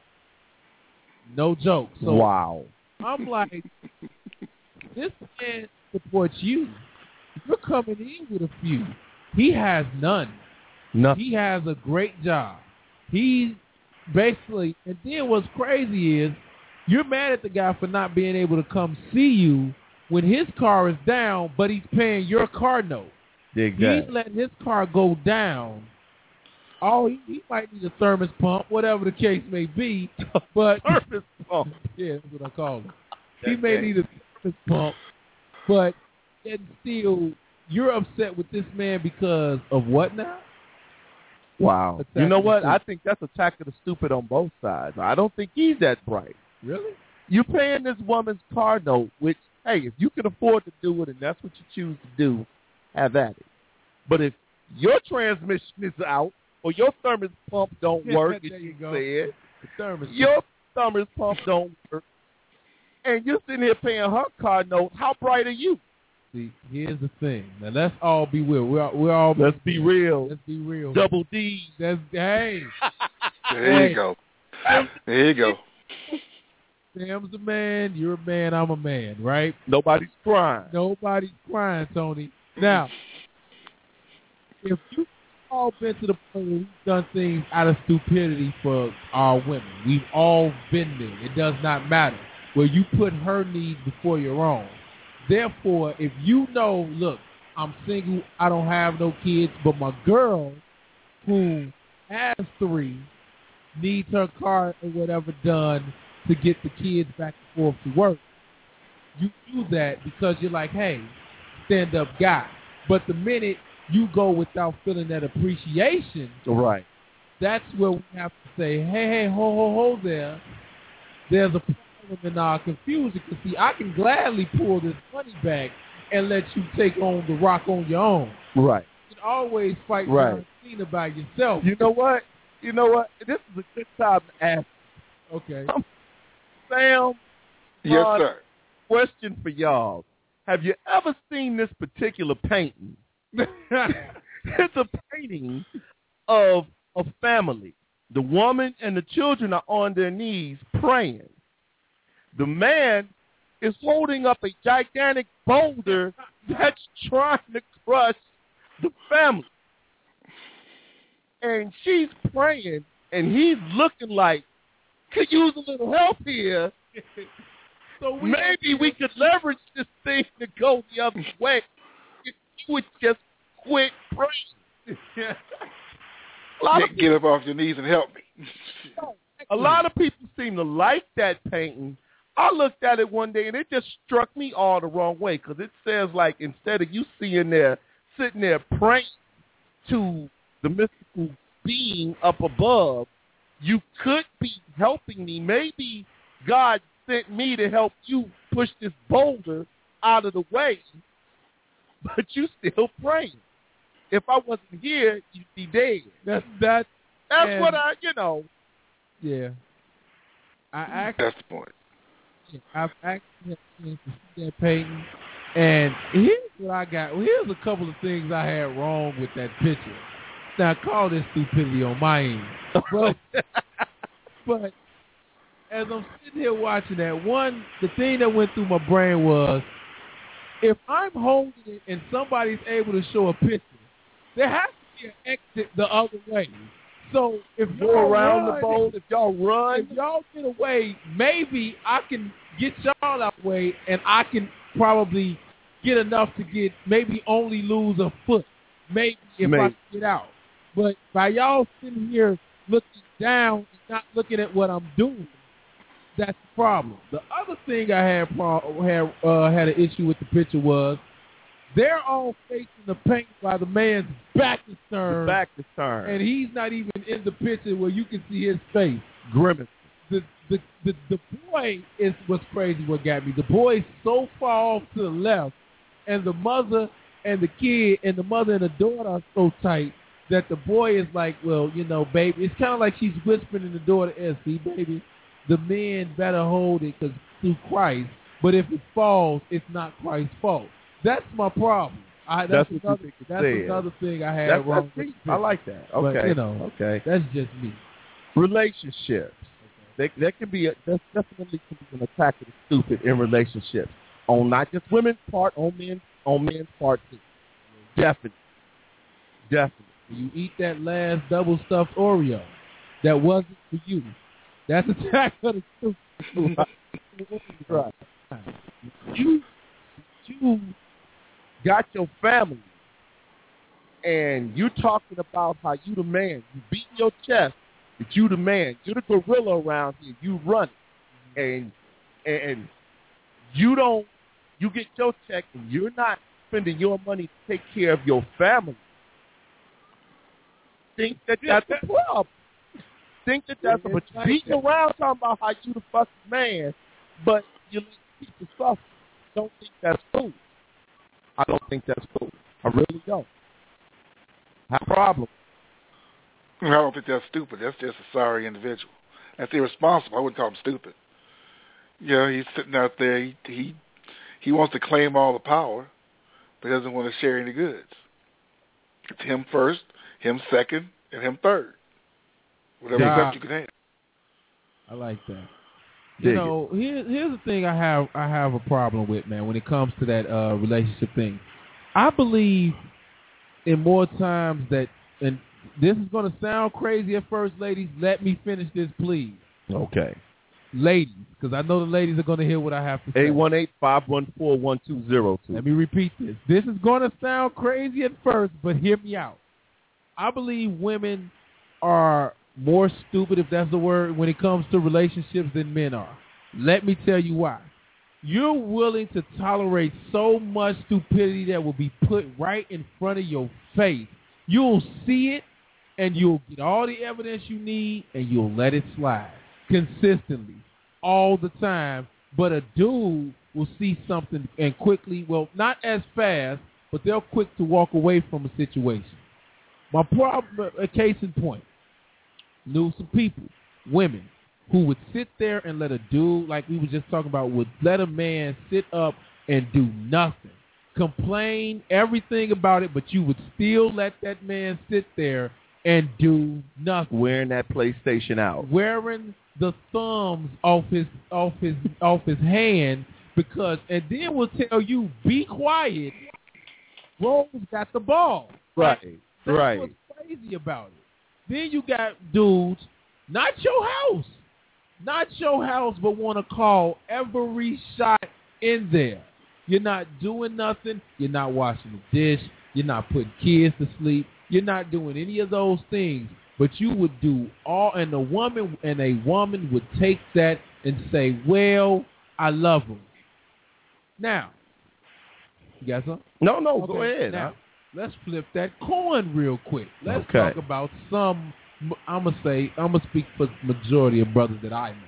No joke. So wow. I'm like, this man supports you. You're coming in with a few. He has none. Nothing. He has a great job. He basically, and then what's crazy is you're mad at the guy for not being able to come see you when his car is down, but he's paying your car note. Exactly. He's letting his car go down. Oh, he, he might need a thermos pump, whatever the case may be. But thermos pump. Yeah, that's what I call it. He may need a thermos pump, but and still, you're upset with this man because of what now? Wow. Attack you know what? stupid. I think that's attack of the stupid on both sides. I don't think he's that bright. Really? You're paying this woman's car note, which, hey, if you can afford to do it and that's what you choose to do, have at it. But if your transmission is out or your thermos pump don't work, there as you you go. said, The thermos your thermos pump don't work, and you're sitting here paying her car note, how bright are you? See, here's the thing. Now, let's all be real. We're, we're all Let's be real. Let's be real. Double D. That's, hey. There hey. you go. There you go. Sam's a man. You're a man. I'm a man, right? Nobody's crying. Nobody's crying, Tony. Now, if you've all been to the point where we've done things out of stupidity for our women, we've all been there. It does not matter. Where you put her needs before your own. Therefore, if you know, look, I'm single, I don't have no kids, but my girl who has three needs her car or whatever done to get the kids back and forth to work, you do that because you're like, hey, stand-up guy. But the minute you go without feeling that appreciation, right, that's where we have to say, hey, hey, ho, ho, ho there. There's a problem in our confusion. Because, see, I can gladly pull this money back and let you take on the rock on your own. Right. You can always fight right. John Cena by yourself. You know what? You know what? This is a good time to ask. Okay. Um, Sam. Yes, uh, sir. Question for y'all. Have you ever seen this particular painting? It's a painting of a family. The woman and the children are on their knees praying. The man is holding up a gigantic boulder that's trying to crush the family. And she's praying, and he's looking like, could use a little help here. So we maybe we could leverage this thing to go the other way. If you would just quit praying. Get, get up off your knees and help me. A lot of people seem to like that painting. I looked at it one day, and it just struck me all the wrong way because it says, like, instead of you seeing there, sitting there praying to the mystical being up above, you could be helping me. Maybe God sent me to help you push this boulder out of the way, but you still praying. If I wasn't here, you'd be dead. That's that. That's and, what I, you know. Yeah. I actually, That's the point. Yeah, I've actually had a chance to see that painting, and here's what I got. Well, here's a couple of things I had wrong with that picture. Now, call this stupidity on my end. But, but as I'm sitting here watching that, one, the thing that went through my brain was, if I'm holding it and somebody's able to show a picture, there has to be an exit the other way. So if Go y'all around run, the boat, if y'all run, if y'all get away, maybe I can get y'all out of the way, and I can probably get enough to get maybe only lose a foot, maybe if maybe. I can get out. But by y'all sitting here looking down and not looking at what I'm doing, that's the problem. The other thing I had pro- had uh, had an issue with the picture was they're all facing the paint while the man's back is turned. The back is turned. And he's not even in the picture where you can see his face. Grimace. The the, the the boy is what's crazy what got me. The boy is so far off to the left, and the mother and the kid and the mother and the daughter are so tight that the boy is like, well, you know, baby. It's kind of like she's whispering in the daughter, S C, baby, the men better hold it because through Christ. But if it falls, it's not Christ's fault. That's my problem. I, that's that's another, that's another thing I had that's, wrong that's with. I like that. Okay. But, you know, okay. That's just me. Relationships. Okay. They, that can be a, that's definitely can be an attack to the stupid in relationships. On not just women's part, on men, on men's part too. Definitely. Definitely. You eat that last double stuffed Oreo that wasn't for you. That's attack of the stupid. Right. You, you got your family, and you talking about how you the man. You beating your chest that you the man. You're the gorilla around here. You run it, and and you don't. You get your check, and you're not spending your money to take care of your family. Think that that's a problem. Think that that's a but you beating around talking about how you the fucking man, but you let people suffer. Don't think that's cool. I don't think that's cool. I really don't. Have a problem. I don't think that's stupid. That's just a sorry individual. That's irresponsible. I wouldn't call him stupid. Yeah, he's sitting out there. He he, he wants to claim all the power, but doesn't want to share any goods. It's him first, him second, and him third. Whatever yeah. except you can have. I like that. You know, here, here's the thing I have I have a problem with, man, when it comes to that uh, relationship thing. I believe in more times that, and this is going to sound crazy at first, ladies. Let me finish this, please. Okay. Ladies, because I know the ladies are going to hear what I have to say. eight one eight, five one four, one two zero two. Let me repeat this. This is going to sound crazy at first, but hear me out. I believe women are more stupid, if that's the word, when it comes to relationships than men are. Let me tell you why. You're willing to tolerate so much stupidity that will be put right in front of your face. You'll see it, and you'll get all the evidence you need, and you'll let it slide consistently all the time. But a dude will see something and quickly, well, not as fast, but they're quick to walk away from a situation. My problem, a case in point, knew some people, women, who would sit there and let a dude, like we were just talking about, would let a man sit up and do nothing. Complain everything about it, but you would still let that man sit there and do nothing. Wearing that PlayStation out. Wearing the thumbs off his off his off his hand because and then will tell you, be quiet. Rose got the ball. Right. That's right. what's crazy about it. Then you got dudes, not your house. Not your house, but want to call every shot in there. You're not doing nothing. You're not washing the dish. You're not putting kids to sleep. You're not doing any of those things. But you would do all, and a woman and a woman would take that and say, "Well, I love him." Now, you got something? No, no, okay, go ahead. Now, let's flip that coin real quick. Let's okay. talk about some. I'm gonna say I'm gonna speak for the majority of brothers that I know.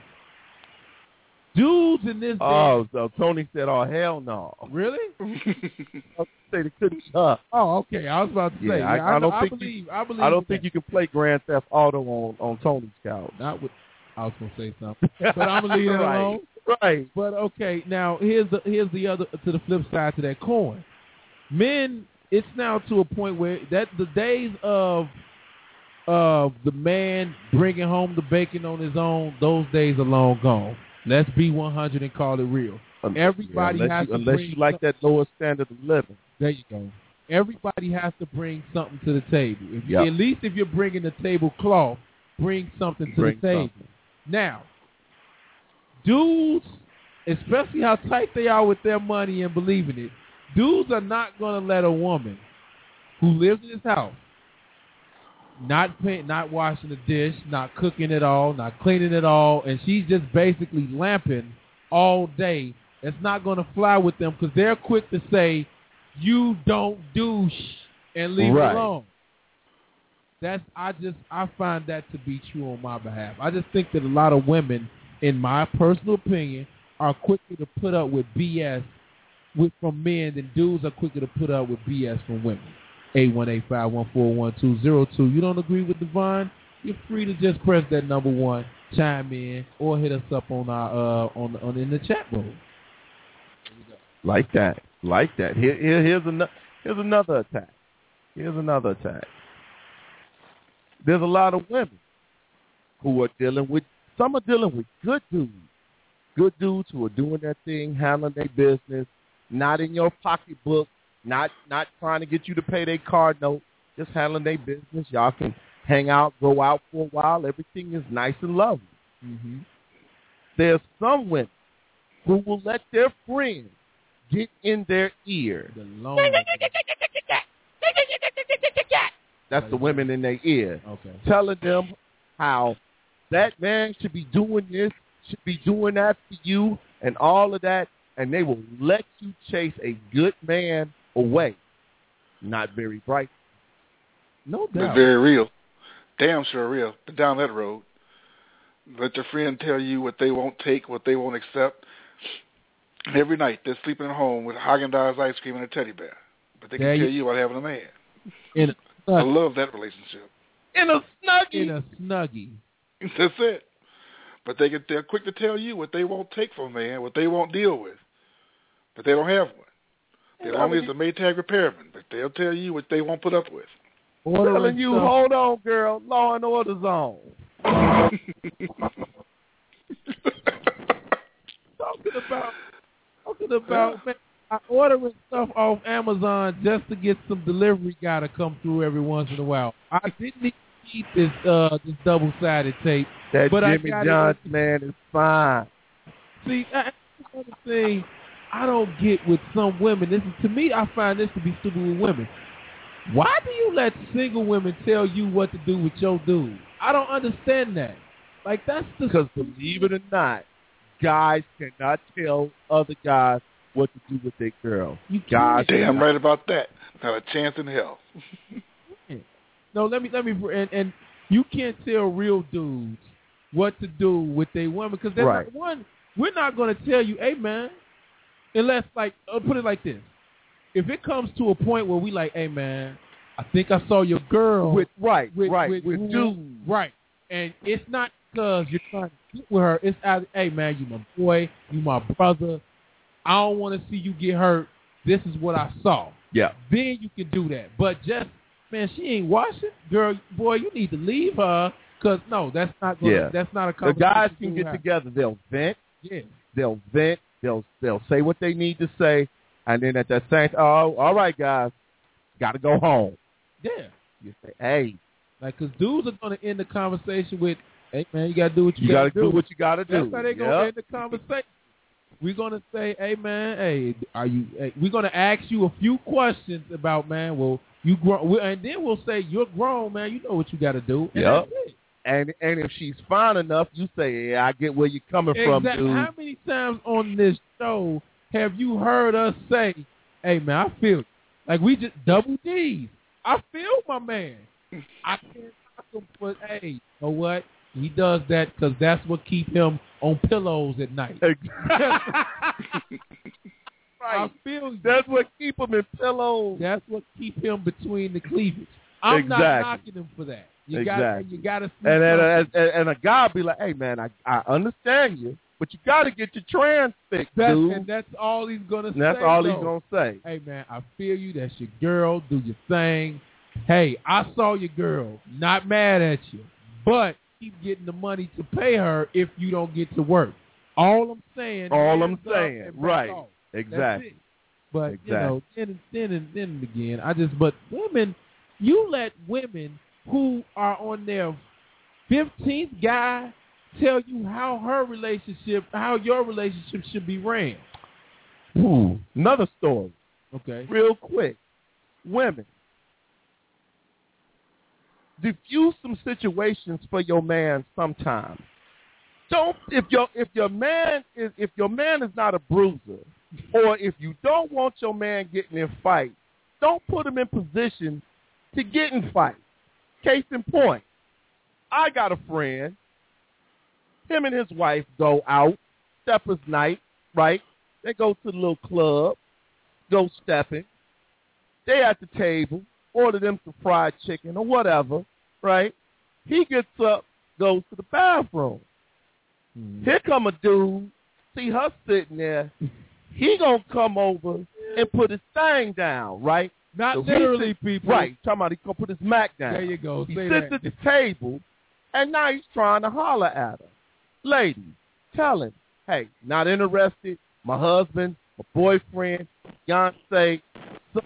Dudes in this. Oh, day, so Tony said, "Oh hell no." Really? I say they couldn't shut. Oh, okay. I was about to say. Yeah, yeah, I, I, I don't I think believe. you, I believe. I don't think that. you can play Grand Theft Auto on, on Tony's couch. Not with. I was gonna say something, but I'm gonna leave it right. alone. Right. But okay, now here's the here's the other to the flip side to that coin. Men, it's now to a point where that the days of of the man bringing home the bacon on his own, those days are long gone. Let's be one hundred and call it real. Everybody yeah, has you, to unless bring you like that lower standard of living. There you go. Everybody has to bring something to the table. If you, yep. At least if you're bringing the tablecloth, bring something to bring the table. Something. Now, dudes, especially how tight they are with their money and believing it, dudes are not going to let a woman who lives in his house, not pay, not washing the dish, not cooking at all, not cleaning at all, and she's just basically lamping all day. It's not going to fly with them because they're quick to say, "You don't douche," and leave right. it alone. That's I just I find that to be true on my behalf. I just think that a lot of women, in my personal opinion, are quicker to put up with B S with from men than dudes are quicker to put up with B S from women. eight one eight, five one four, one two zero two. You don't agree with Devon? You're free to just press that number one, chime in, or hit us up on our uh on on in the chat room. Like that, like that. Here, here here's another here's another attack. Here's another attack. There's a lot of women who are dealing with. Some are dealing with good dudes, good dudes who are doing their thing, handling their business, not in your pocketbook. Not not trying to get you to pay their card note, just handling their business. Y'all can hang out, go out for a while. Everything is nice and lovely. Mm-hmm. There's some women who will let their friends get in their ear. The long That's the women in their ear. Okay. Telling them how that man should be doing this, should be doing that for you, and all of that. And they will let you chase a good man away. Not very bright. No doubt. But very real. Damn sure real. But down that road, let your friend tell you what they won't take, what they won't accept. Every night they're sleeping at home with Haagen-Dazs ice cream and a teddy bear. But they can there tell you, you about having a man. In a I love that relationship. In a snuggie. In a snuggie. That's it. But they get, they're quick to tell you what they won't take from a man, what they won't deal with. But they don't have one. They're only the Maytag repairman, but they'll tell you what they won't put up with. Ordering telling you, stuff. Hold on, girl, Law and Order zone. talking about, talking about, man, I ordering stuff off Amazon just to get some delivery guy to come through every once in a while. I didn't need this uh, this double-sided tape. That but Jimmy Johnson, it. man, is fine. See, that's another thing I don't get with some women. This is, to me, I find this to be stupid with women. Why do you let single women tell you what to do with your dude? I don't understand that. Like, that's the... Because believe it or not, guys cannot tell other guys what to do with their girl. You guys, damn right about that. Not a chance in hell. No, let me let me and, and you can't tell real dudes what to do with their women because right. not, one, we're not going to tell you, hey man, unless like I'll put it like this: if it comes to a point where we like, hey man, I think I saw your girl with right, with, right, with, with with dudes, right, and it's not because you're trying to get with her. It's either, hey man, you my boy, you my brother. I don't want to see you get hurt. This is what I saw. Yeah. Then you can do that. But just, man, she ain't washing. Girl, boy, you need to leave her. Because, no, that's not gonna, yeah. that's not a The conversation. guys can get together. They'll vent. Yeah. They'll vent. They'll they'll say what they need to say. And then at that same time, oh, all right, guys, got to go home. Yeah. You say, hey. Like, because dudes are going to end the conversation with, hey, man, you got to do what you, you got to do. do. what you got to do. That's how they're going to end the conversation. We're going to say, hey, man, hey, are you? Hey, we're going to ask you a few questions about, man, well, you grown. And then we'll say, you're grown, man. You know what you got to do. And yep. that's it. And and if she's fine enough, you say, yeah, I get where you're coming exactly. from, dude. How many times on this show have you heard us say, hey, man, I feel you. Like, we just double D's. I feel my man. I can't talk him, but, hey, you know what? He does that because that's what keep him on pillows at night. Right. I feel you. That's what keep him in pillows. That's what keep him between the cleavage. I'm exactly. not knocking him for that. You exactly. Gotta, you got to. And and, and and a guy be like, "Hey man, I I understand you, but you got to get your trans fixed, that's, dude." And that's all he's gonna and say. That's all though. he's gonna say. Hey man, I feel you. That's your girl. Do your thing. Hey, I saw your girl. Not mad at you, but keep getting the money to pay her if you don't get to work. All I'm saying. All I'm saying. Right. Off. Exactly. But exactly. you know, then then and then and again, I just but women, you let women who are on their fifteenth guy tell you how her relationship, how your relationship should be ran. Ooh, another story. Okay. Real quick. Women. Diffuse some situations for your man sometimes. Don't if your if your man is if your man is not a bruiser, or if you don't want your man getting in fights, don't put him in position to get in fights. Case in point, I got a friend. Him and his wife go out, steppers night, right? They go to the little club, go stepping. They at the table, order them some fried chicken or whatever, right? He gets up, goes to the bathroom. Mm. Here come a dude, see her sitting there. He gonna come over and put his thing down, right? Not so literally, sits, people. Right, talking about he's gonna put his Mac down. There you go. He Say sits that. at the table, and now he's trying to holler at her. Ladies, tell him, hey, not interested. My husband, my boyfriend, fiance, so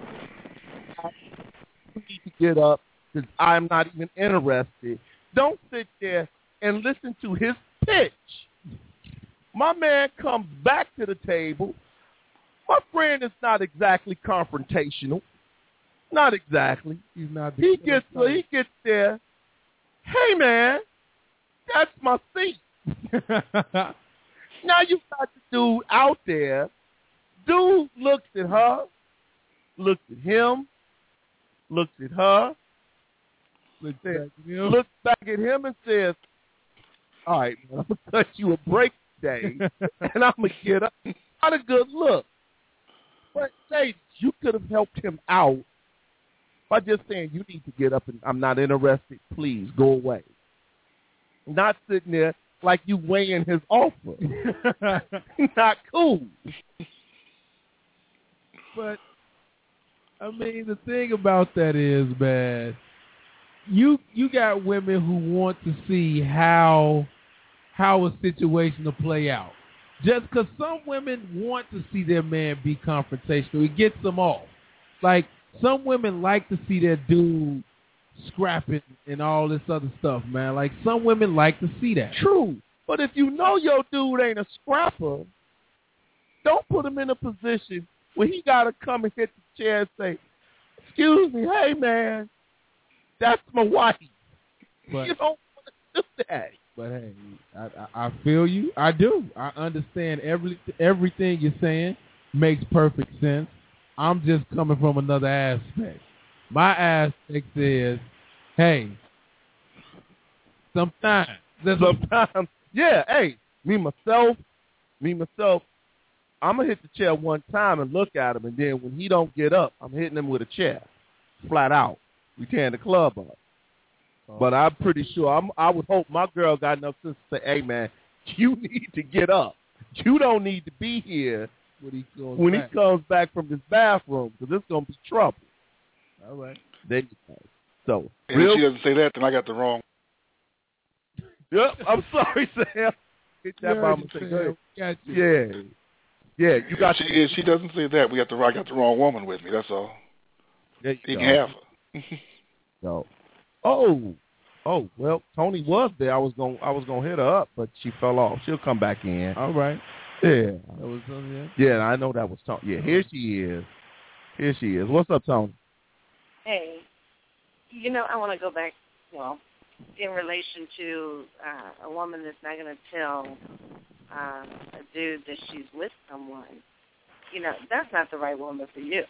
you need to get up because I'm not even interested. Don't sit there and listen to his pitch. My man comes back to the table. My friend is not exactly confrontational. Not exactly. He's not. He gets so he gets there. Hey man, that's my seat. Now you got the dude out there. Dude looks at her, looks at him, looks at her, looks back at him, looks back at him and says, all right, man, I'm going to cut you a break today, and I'm going to get up. Not a good look. But, ladies, you could have helped him out by just saying, you need to get up, and I'm not interested. Please, go away. Not sitting there like you weighing his offer. Not cool. But, I mean, the thing about that is, man, you you got women who want to see how how a situation will play out. Just because some women want to see their man be confrontational, it gets them off. Like, some women like to see their dude scrapping and all this other stuff, man. Like, some women like to see that. True. But if you know your dude ain't a scrapper, don't put him in a position where he got to come and hit the chair and say, excuse me, hey, man, that's my wife. But, you don't want to do that. But hey, I, I, I feel you. I do. I understand every everything you're saying makes perfect sense. I'm just coming from another aspect. My aspect is, hey, sometimes, sometimes, yeah. Hey, me myself, me myself. I'm gonna hit the chair one time and look at him, and then when he don't get up, I'm hitting him with a chair, flat out. We tearing the club up. Oh. But I'm pretty sure I'm, I would hope my girl got enough sense to say, "Hey, man, you need to get up. You don't need to be here when he goes when back. he comes back from this bathroom, because it's gonna be trouble." All right. There you go. So, and real, if she doesn't say that, then I got the wrong. Yep. I'm sorry, Sam. Get that by mistake. Got you. Yeah. Yeah, you got. If she, if she doesn't say that, we got the I got the wrong woman with me. That's all. There you you go. can have her. So, oh, oh, well, Tony was there. I was going, I was going to hit her up, but she fell off. She'll come back in. All right. Yeah. That was uh, yeah. Yeah, I know that was Tony. Yeah, here she is. Here she is. What's up, Tony? Hey, you know, I want to go back, well, in relation to uh, a woman that's not going to tell uh, a dude that she's with someone. You know, that's not the right woman for you.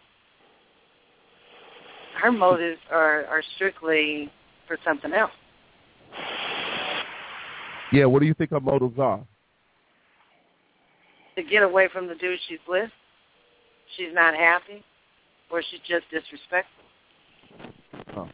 Her motives are, are strictly for something else. Yeah, what do you think her motives are? To get away from the dude she's with, she's not happy, or she's just disrespectful. Oh,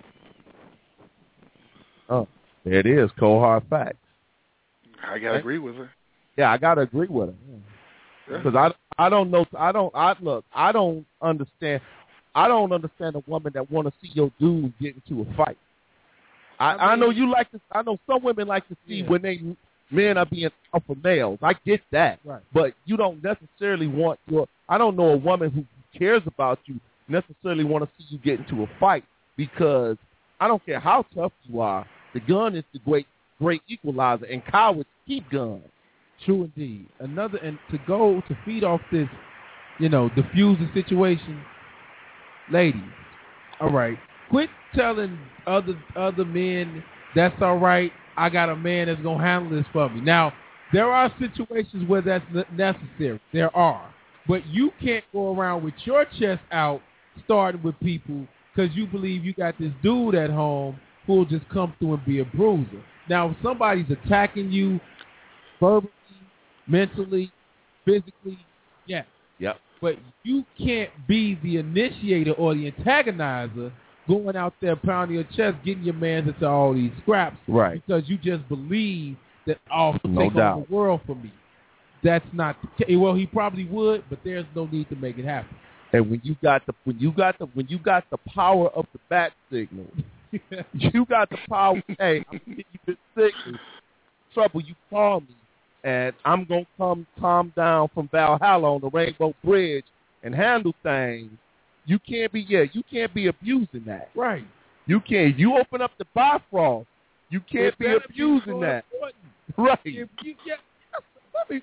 oh there it is, cold hard facts. I gotta agree with her. Yeah, I gotta agree with her because yeah. I I don't know I don't I look I don't understand. I don't understand a woman that want to see your dude get into a fight. I, I, mean, I know you like to. I know some women like to see yeah. when they men are being alpha males. I get that, right. But you don't necessarily want your. I don't know a woman who cares about you necessarily want to see you get into a fight because I don't care how tough you are. The gun is the great great equalizer, and cowards keep guns. True indeed. Another and to go to feed off this, you know, diffuse the situation. Ladies, all right, quit telling other other men that's all right. I got a man that's going to handle this for me. Now, there are situations where that's necessary. There are. But you can't go around with your chest out starting with people because you believe you got this dude at home who will just come through and be a bruiser. Now, if somebody's attacking you verbally, mentally, physically, yeah. Yep. But you can't be the initiator or the antagonizer going out there pounding your chest, getting your man into all these scraps. Right. Because you just believe that, oh, he'll no take doubt. over the world for me. That's not the case. Well, he probably would, but there's no need to make it happen. And when you got the when you got the when you got the power of the bat signal, you got the power. Hey, I'm getting you this signal. Trouble, you call me. And I'm going to come calm down from Valhalla on the Rainbow Bridge and handle things. You can't be, yeah, you can't be abusing that. Right. You can't. You open up the Bifrost. You can't it be abusing be that. Important. Right. If you, yeah, let me,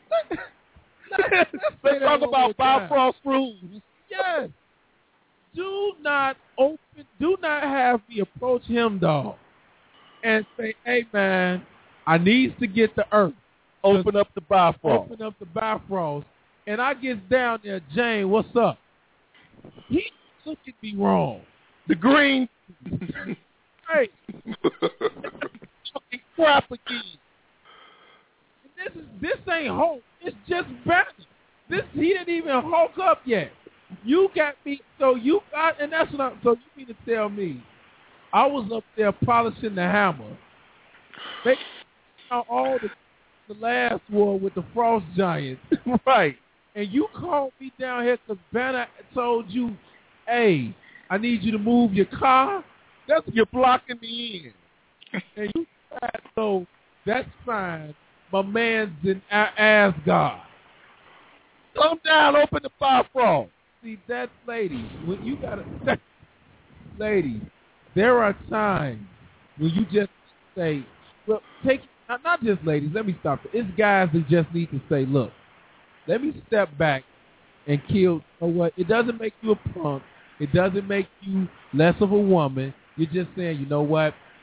let's talk about Bifrost rules. Yes. Do not open, do not have me approach him, dog, and say, hey, man, I needs to get the earth. Open up the Bifrost. Open up the Bifrost. And I get down there, Jane, what's up? He look at me wrong. The green. Hey. Fucking crap again. This is this ain't Hulk. It's just Banner. This he didn't even Hulk up yet. You got me so you got and that's what I'm so you mean to tell me I was up there polishing the hammer. Make all the the last war with the Frost Giants. Right. And you called me down here because Banner told you, hey, I need you to move your car. That's You're blocking me in. And you said, so that's fine. My man's in Asgard. Come down, open the Bifrost. See, that's ladies. When you gotta ladies, there are times when you just say, well, take Not, not just ladies, let me stop it. It's guys that just need to say, look, let me step back and kill, you know what? It doesn't make you a punk. It doesn't make you less of a woman. You're just saying, you know what?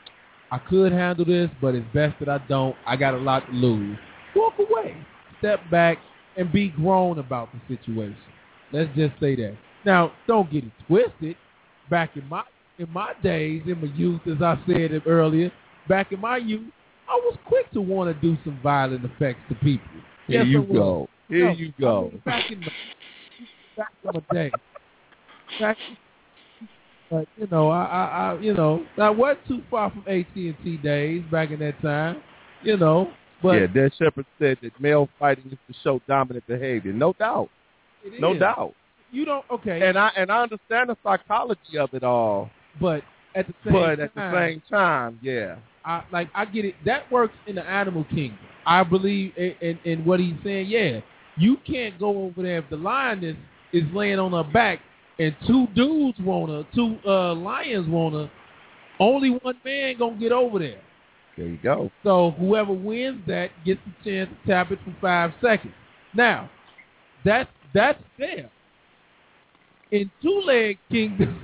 I could handle this, but it's best that I don't. I got a lot to lose. Walk away. Step back and be grown about the situation. Let's just say that. Now, don't get it twisted. Back in my in my days, in my youth, as I said it earlier, back in my youth, I was quick to want to do some violent effects to people. Here yes, you go. Here no, you go. I mean, back in the back in the day. Back, but you know, I, I, I, you know, I wasn't too far from A T and T days back in that time. You know, but yeah, Des Shepard said that male fighting is to show dominant behavior. No doubt. It no is. doubt. You don't okay. And I and I understand the psychology of it all. But at the same but time, at the same time, yeah. I like I get it. That works in the animal kingdom. I believe in, in, in what he's saying. Yeah, you can't go over there if the lioness is laying on her back and two dudes wanna, two uh, lions wanna. Only one man gonna get over there. There you go. So whoever wins that gets the chance to tap it for five seconds. Now, that's that's there. In two-leg kingdom,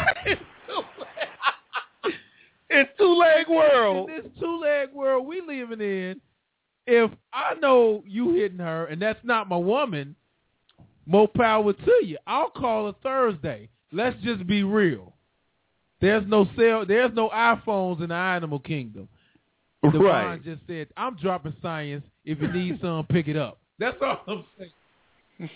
in two-leg world, in this two-leg world we living in, if I know you hitting her and that's not my woman, more power to you. I'll call her Thursday. Let's just be real. There's no cell. There's no iPhones in the animal kingdom. Devon right. just said, "I'm dropping science. If you need some, pick it up." That's all I'm saying.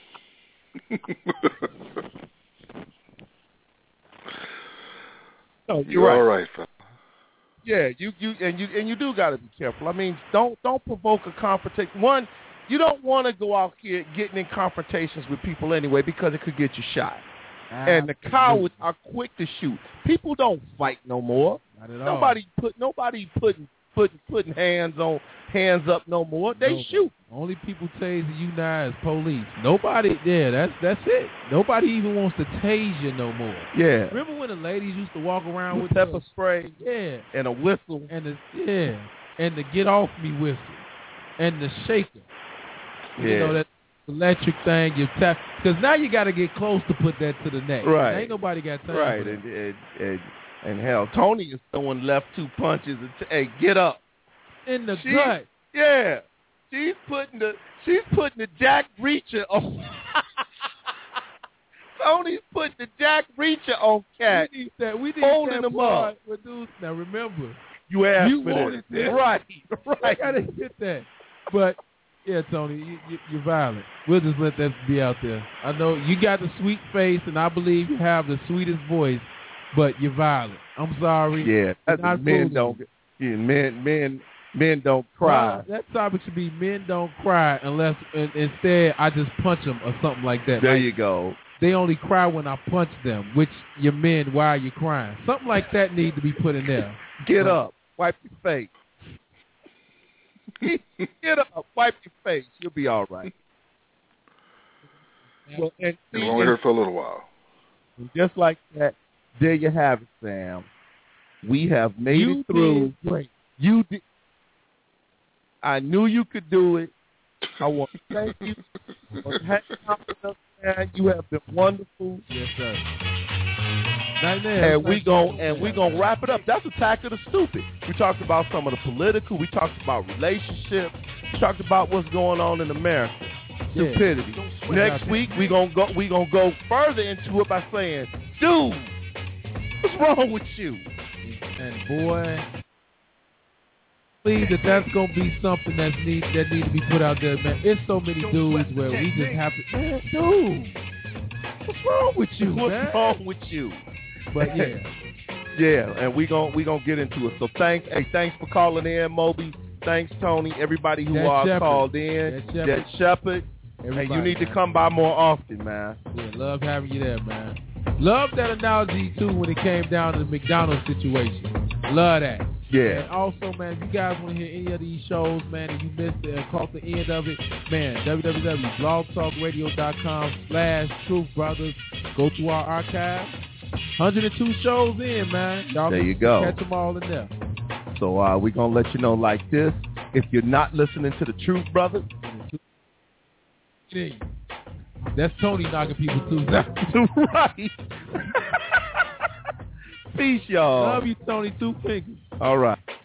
No, you're, you're right. all right, fella. Yeah, you you and you and you do got to be careful. I mean, don't don't provoke a confrontation. One, you don't want to go out here getting in confrontations with people anyway because it could get you shot. Absolutely. And the cowards are quick to shoot. People don't fight no more. Not at all. Nobody put nobody putting putting putting hands on hands up no more. They Nobody. shoot. Only people tasing you now is police. Nobody, yeah, that's that's it. Nobody even wants to tase you no more. Yeah. Remember when the ladies used to walk around with with pepper the, spray, yeah, and a whistle, and the yeah, and the get off me whistle, and the shaker. Yeah. You know that electric thing you tap because now you got to get close to put that to the neck. Right. Ain't nobody got time. Right. For And, and, and and hell, Tony is throwing left two punches. And t- hey, get up. In the she, gut. Yeah. She's putting the she's putting the Jack Reacher on. Tony's putting the Jack Reacher on Cat. We need that. We need holding that him up. With dudes. Now remember, you asked you for wanted this. this. Right. Right. I gotta get that. But yeah, Tony, you, you, you're violent. We'll just let that be out there. I know you got the sweet face, and I believe you have the sweetest voice, but you're violent. I'm sorry. Yeah, that's not men fooling. don't. Yeah, men, men, men don't cry. Well, that topic should be men don't cry unless and, instead I just punch them or something like that. There like, you go. They only cry when I punch them. Which you're men, why are you crying? Something like that need to be put in there. Get but, up, wipe your face. Get up, wipe your face. You'll be all right. Well, and You're only here for a little while. Just like that, there you have it, Sam. We have made you it through. Did great. You did. I knew you could do it. I want to thank you for hanging out with us, man. You have been wonderful. Yes, sir. Right there. And we gon' and we gonna wrap it up. That's Attack of the Stupid. We talked about some of the political. We talked about relationships. We talked about what's going on in America. Stupidity. Yeah. Next week we gonna go. We gonna go further into it by saying, dude, what's wrong with you? And boy, please, that that's gonna be something that's need that need to be put out there, man. It's so many dudes where we just have to, man, dude, what's wrong with you, What's man? wrong with you? But yeah, yeah, and we gon' we gonna get into it. So thanks, hey, thanks for calling in, Moby. Thanks, Tony. Everybody who uh, called in, Jet Shepard. And you need man. to come by more often, man. Yeah, love having you there, man. Love that analogy too when it came down to the McDonald's situation. Love that. Yeah. And also, man, if you guys want to hear any of these shows, man, and you missed it and caught the end of it, man, w w w dot blog talk radio dot com slash Truth Brothers. Go to our archive. one hundred two shows in, man. Y'all there can you go. Catch them all in there. So uh, we're going to let you know like this. If you're not listening to the Truth Brothers, that's Tony knocking people too. Right. Peace, y'all. Love you, Tony. Two fingers. All right.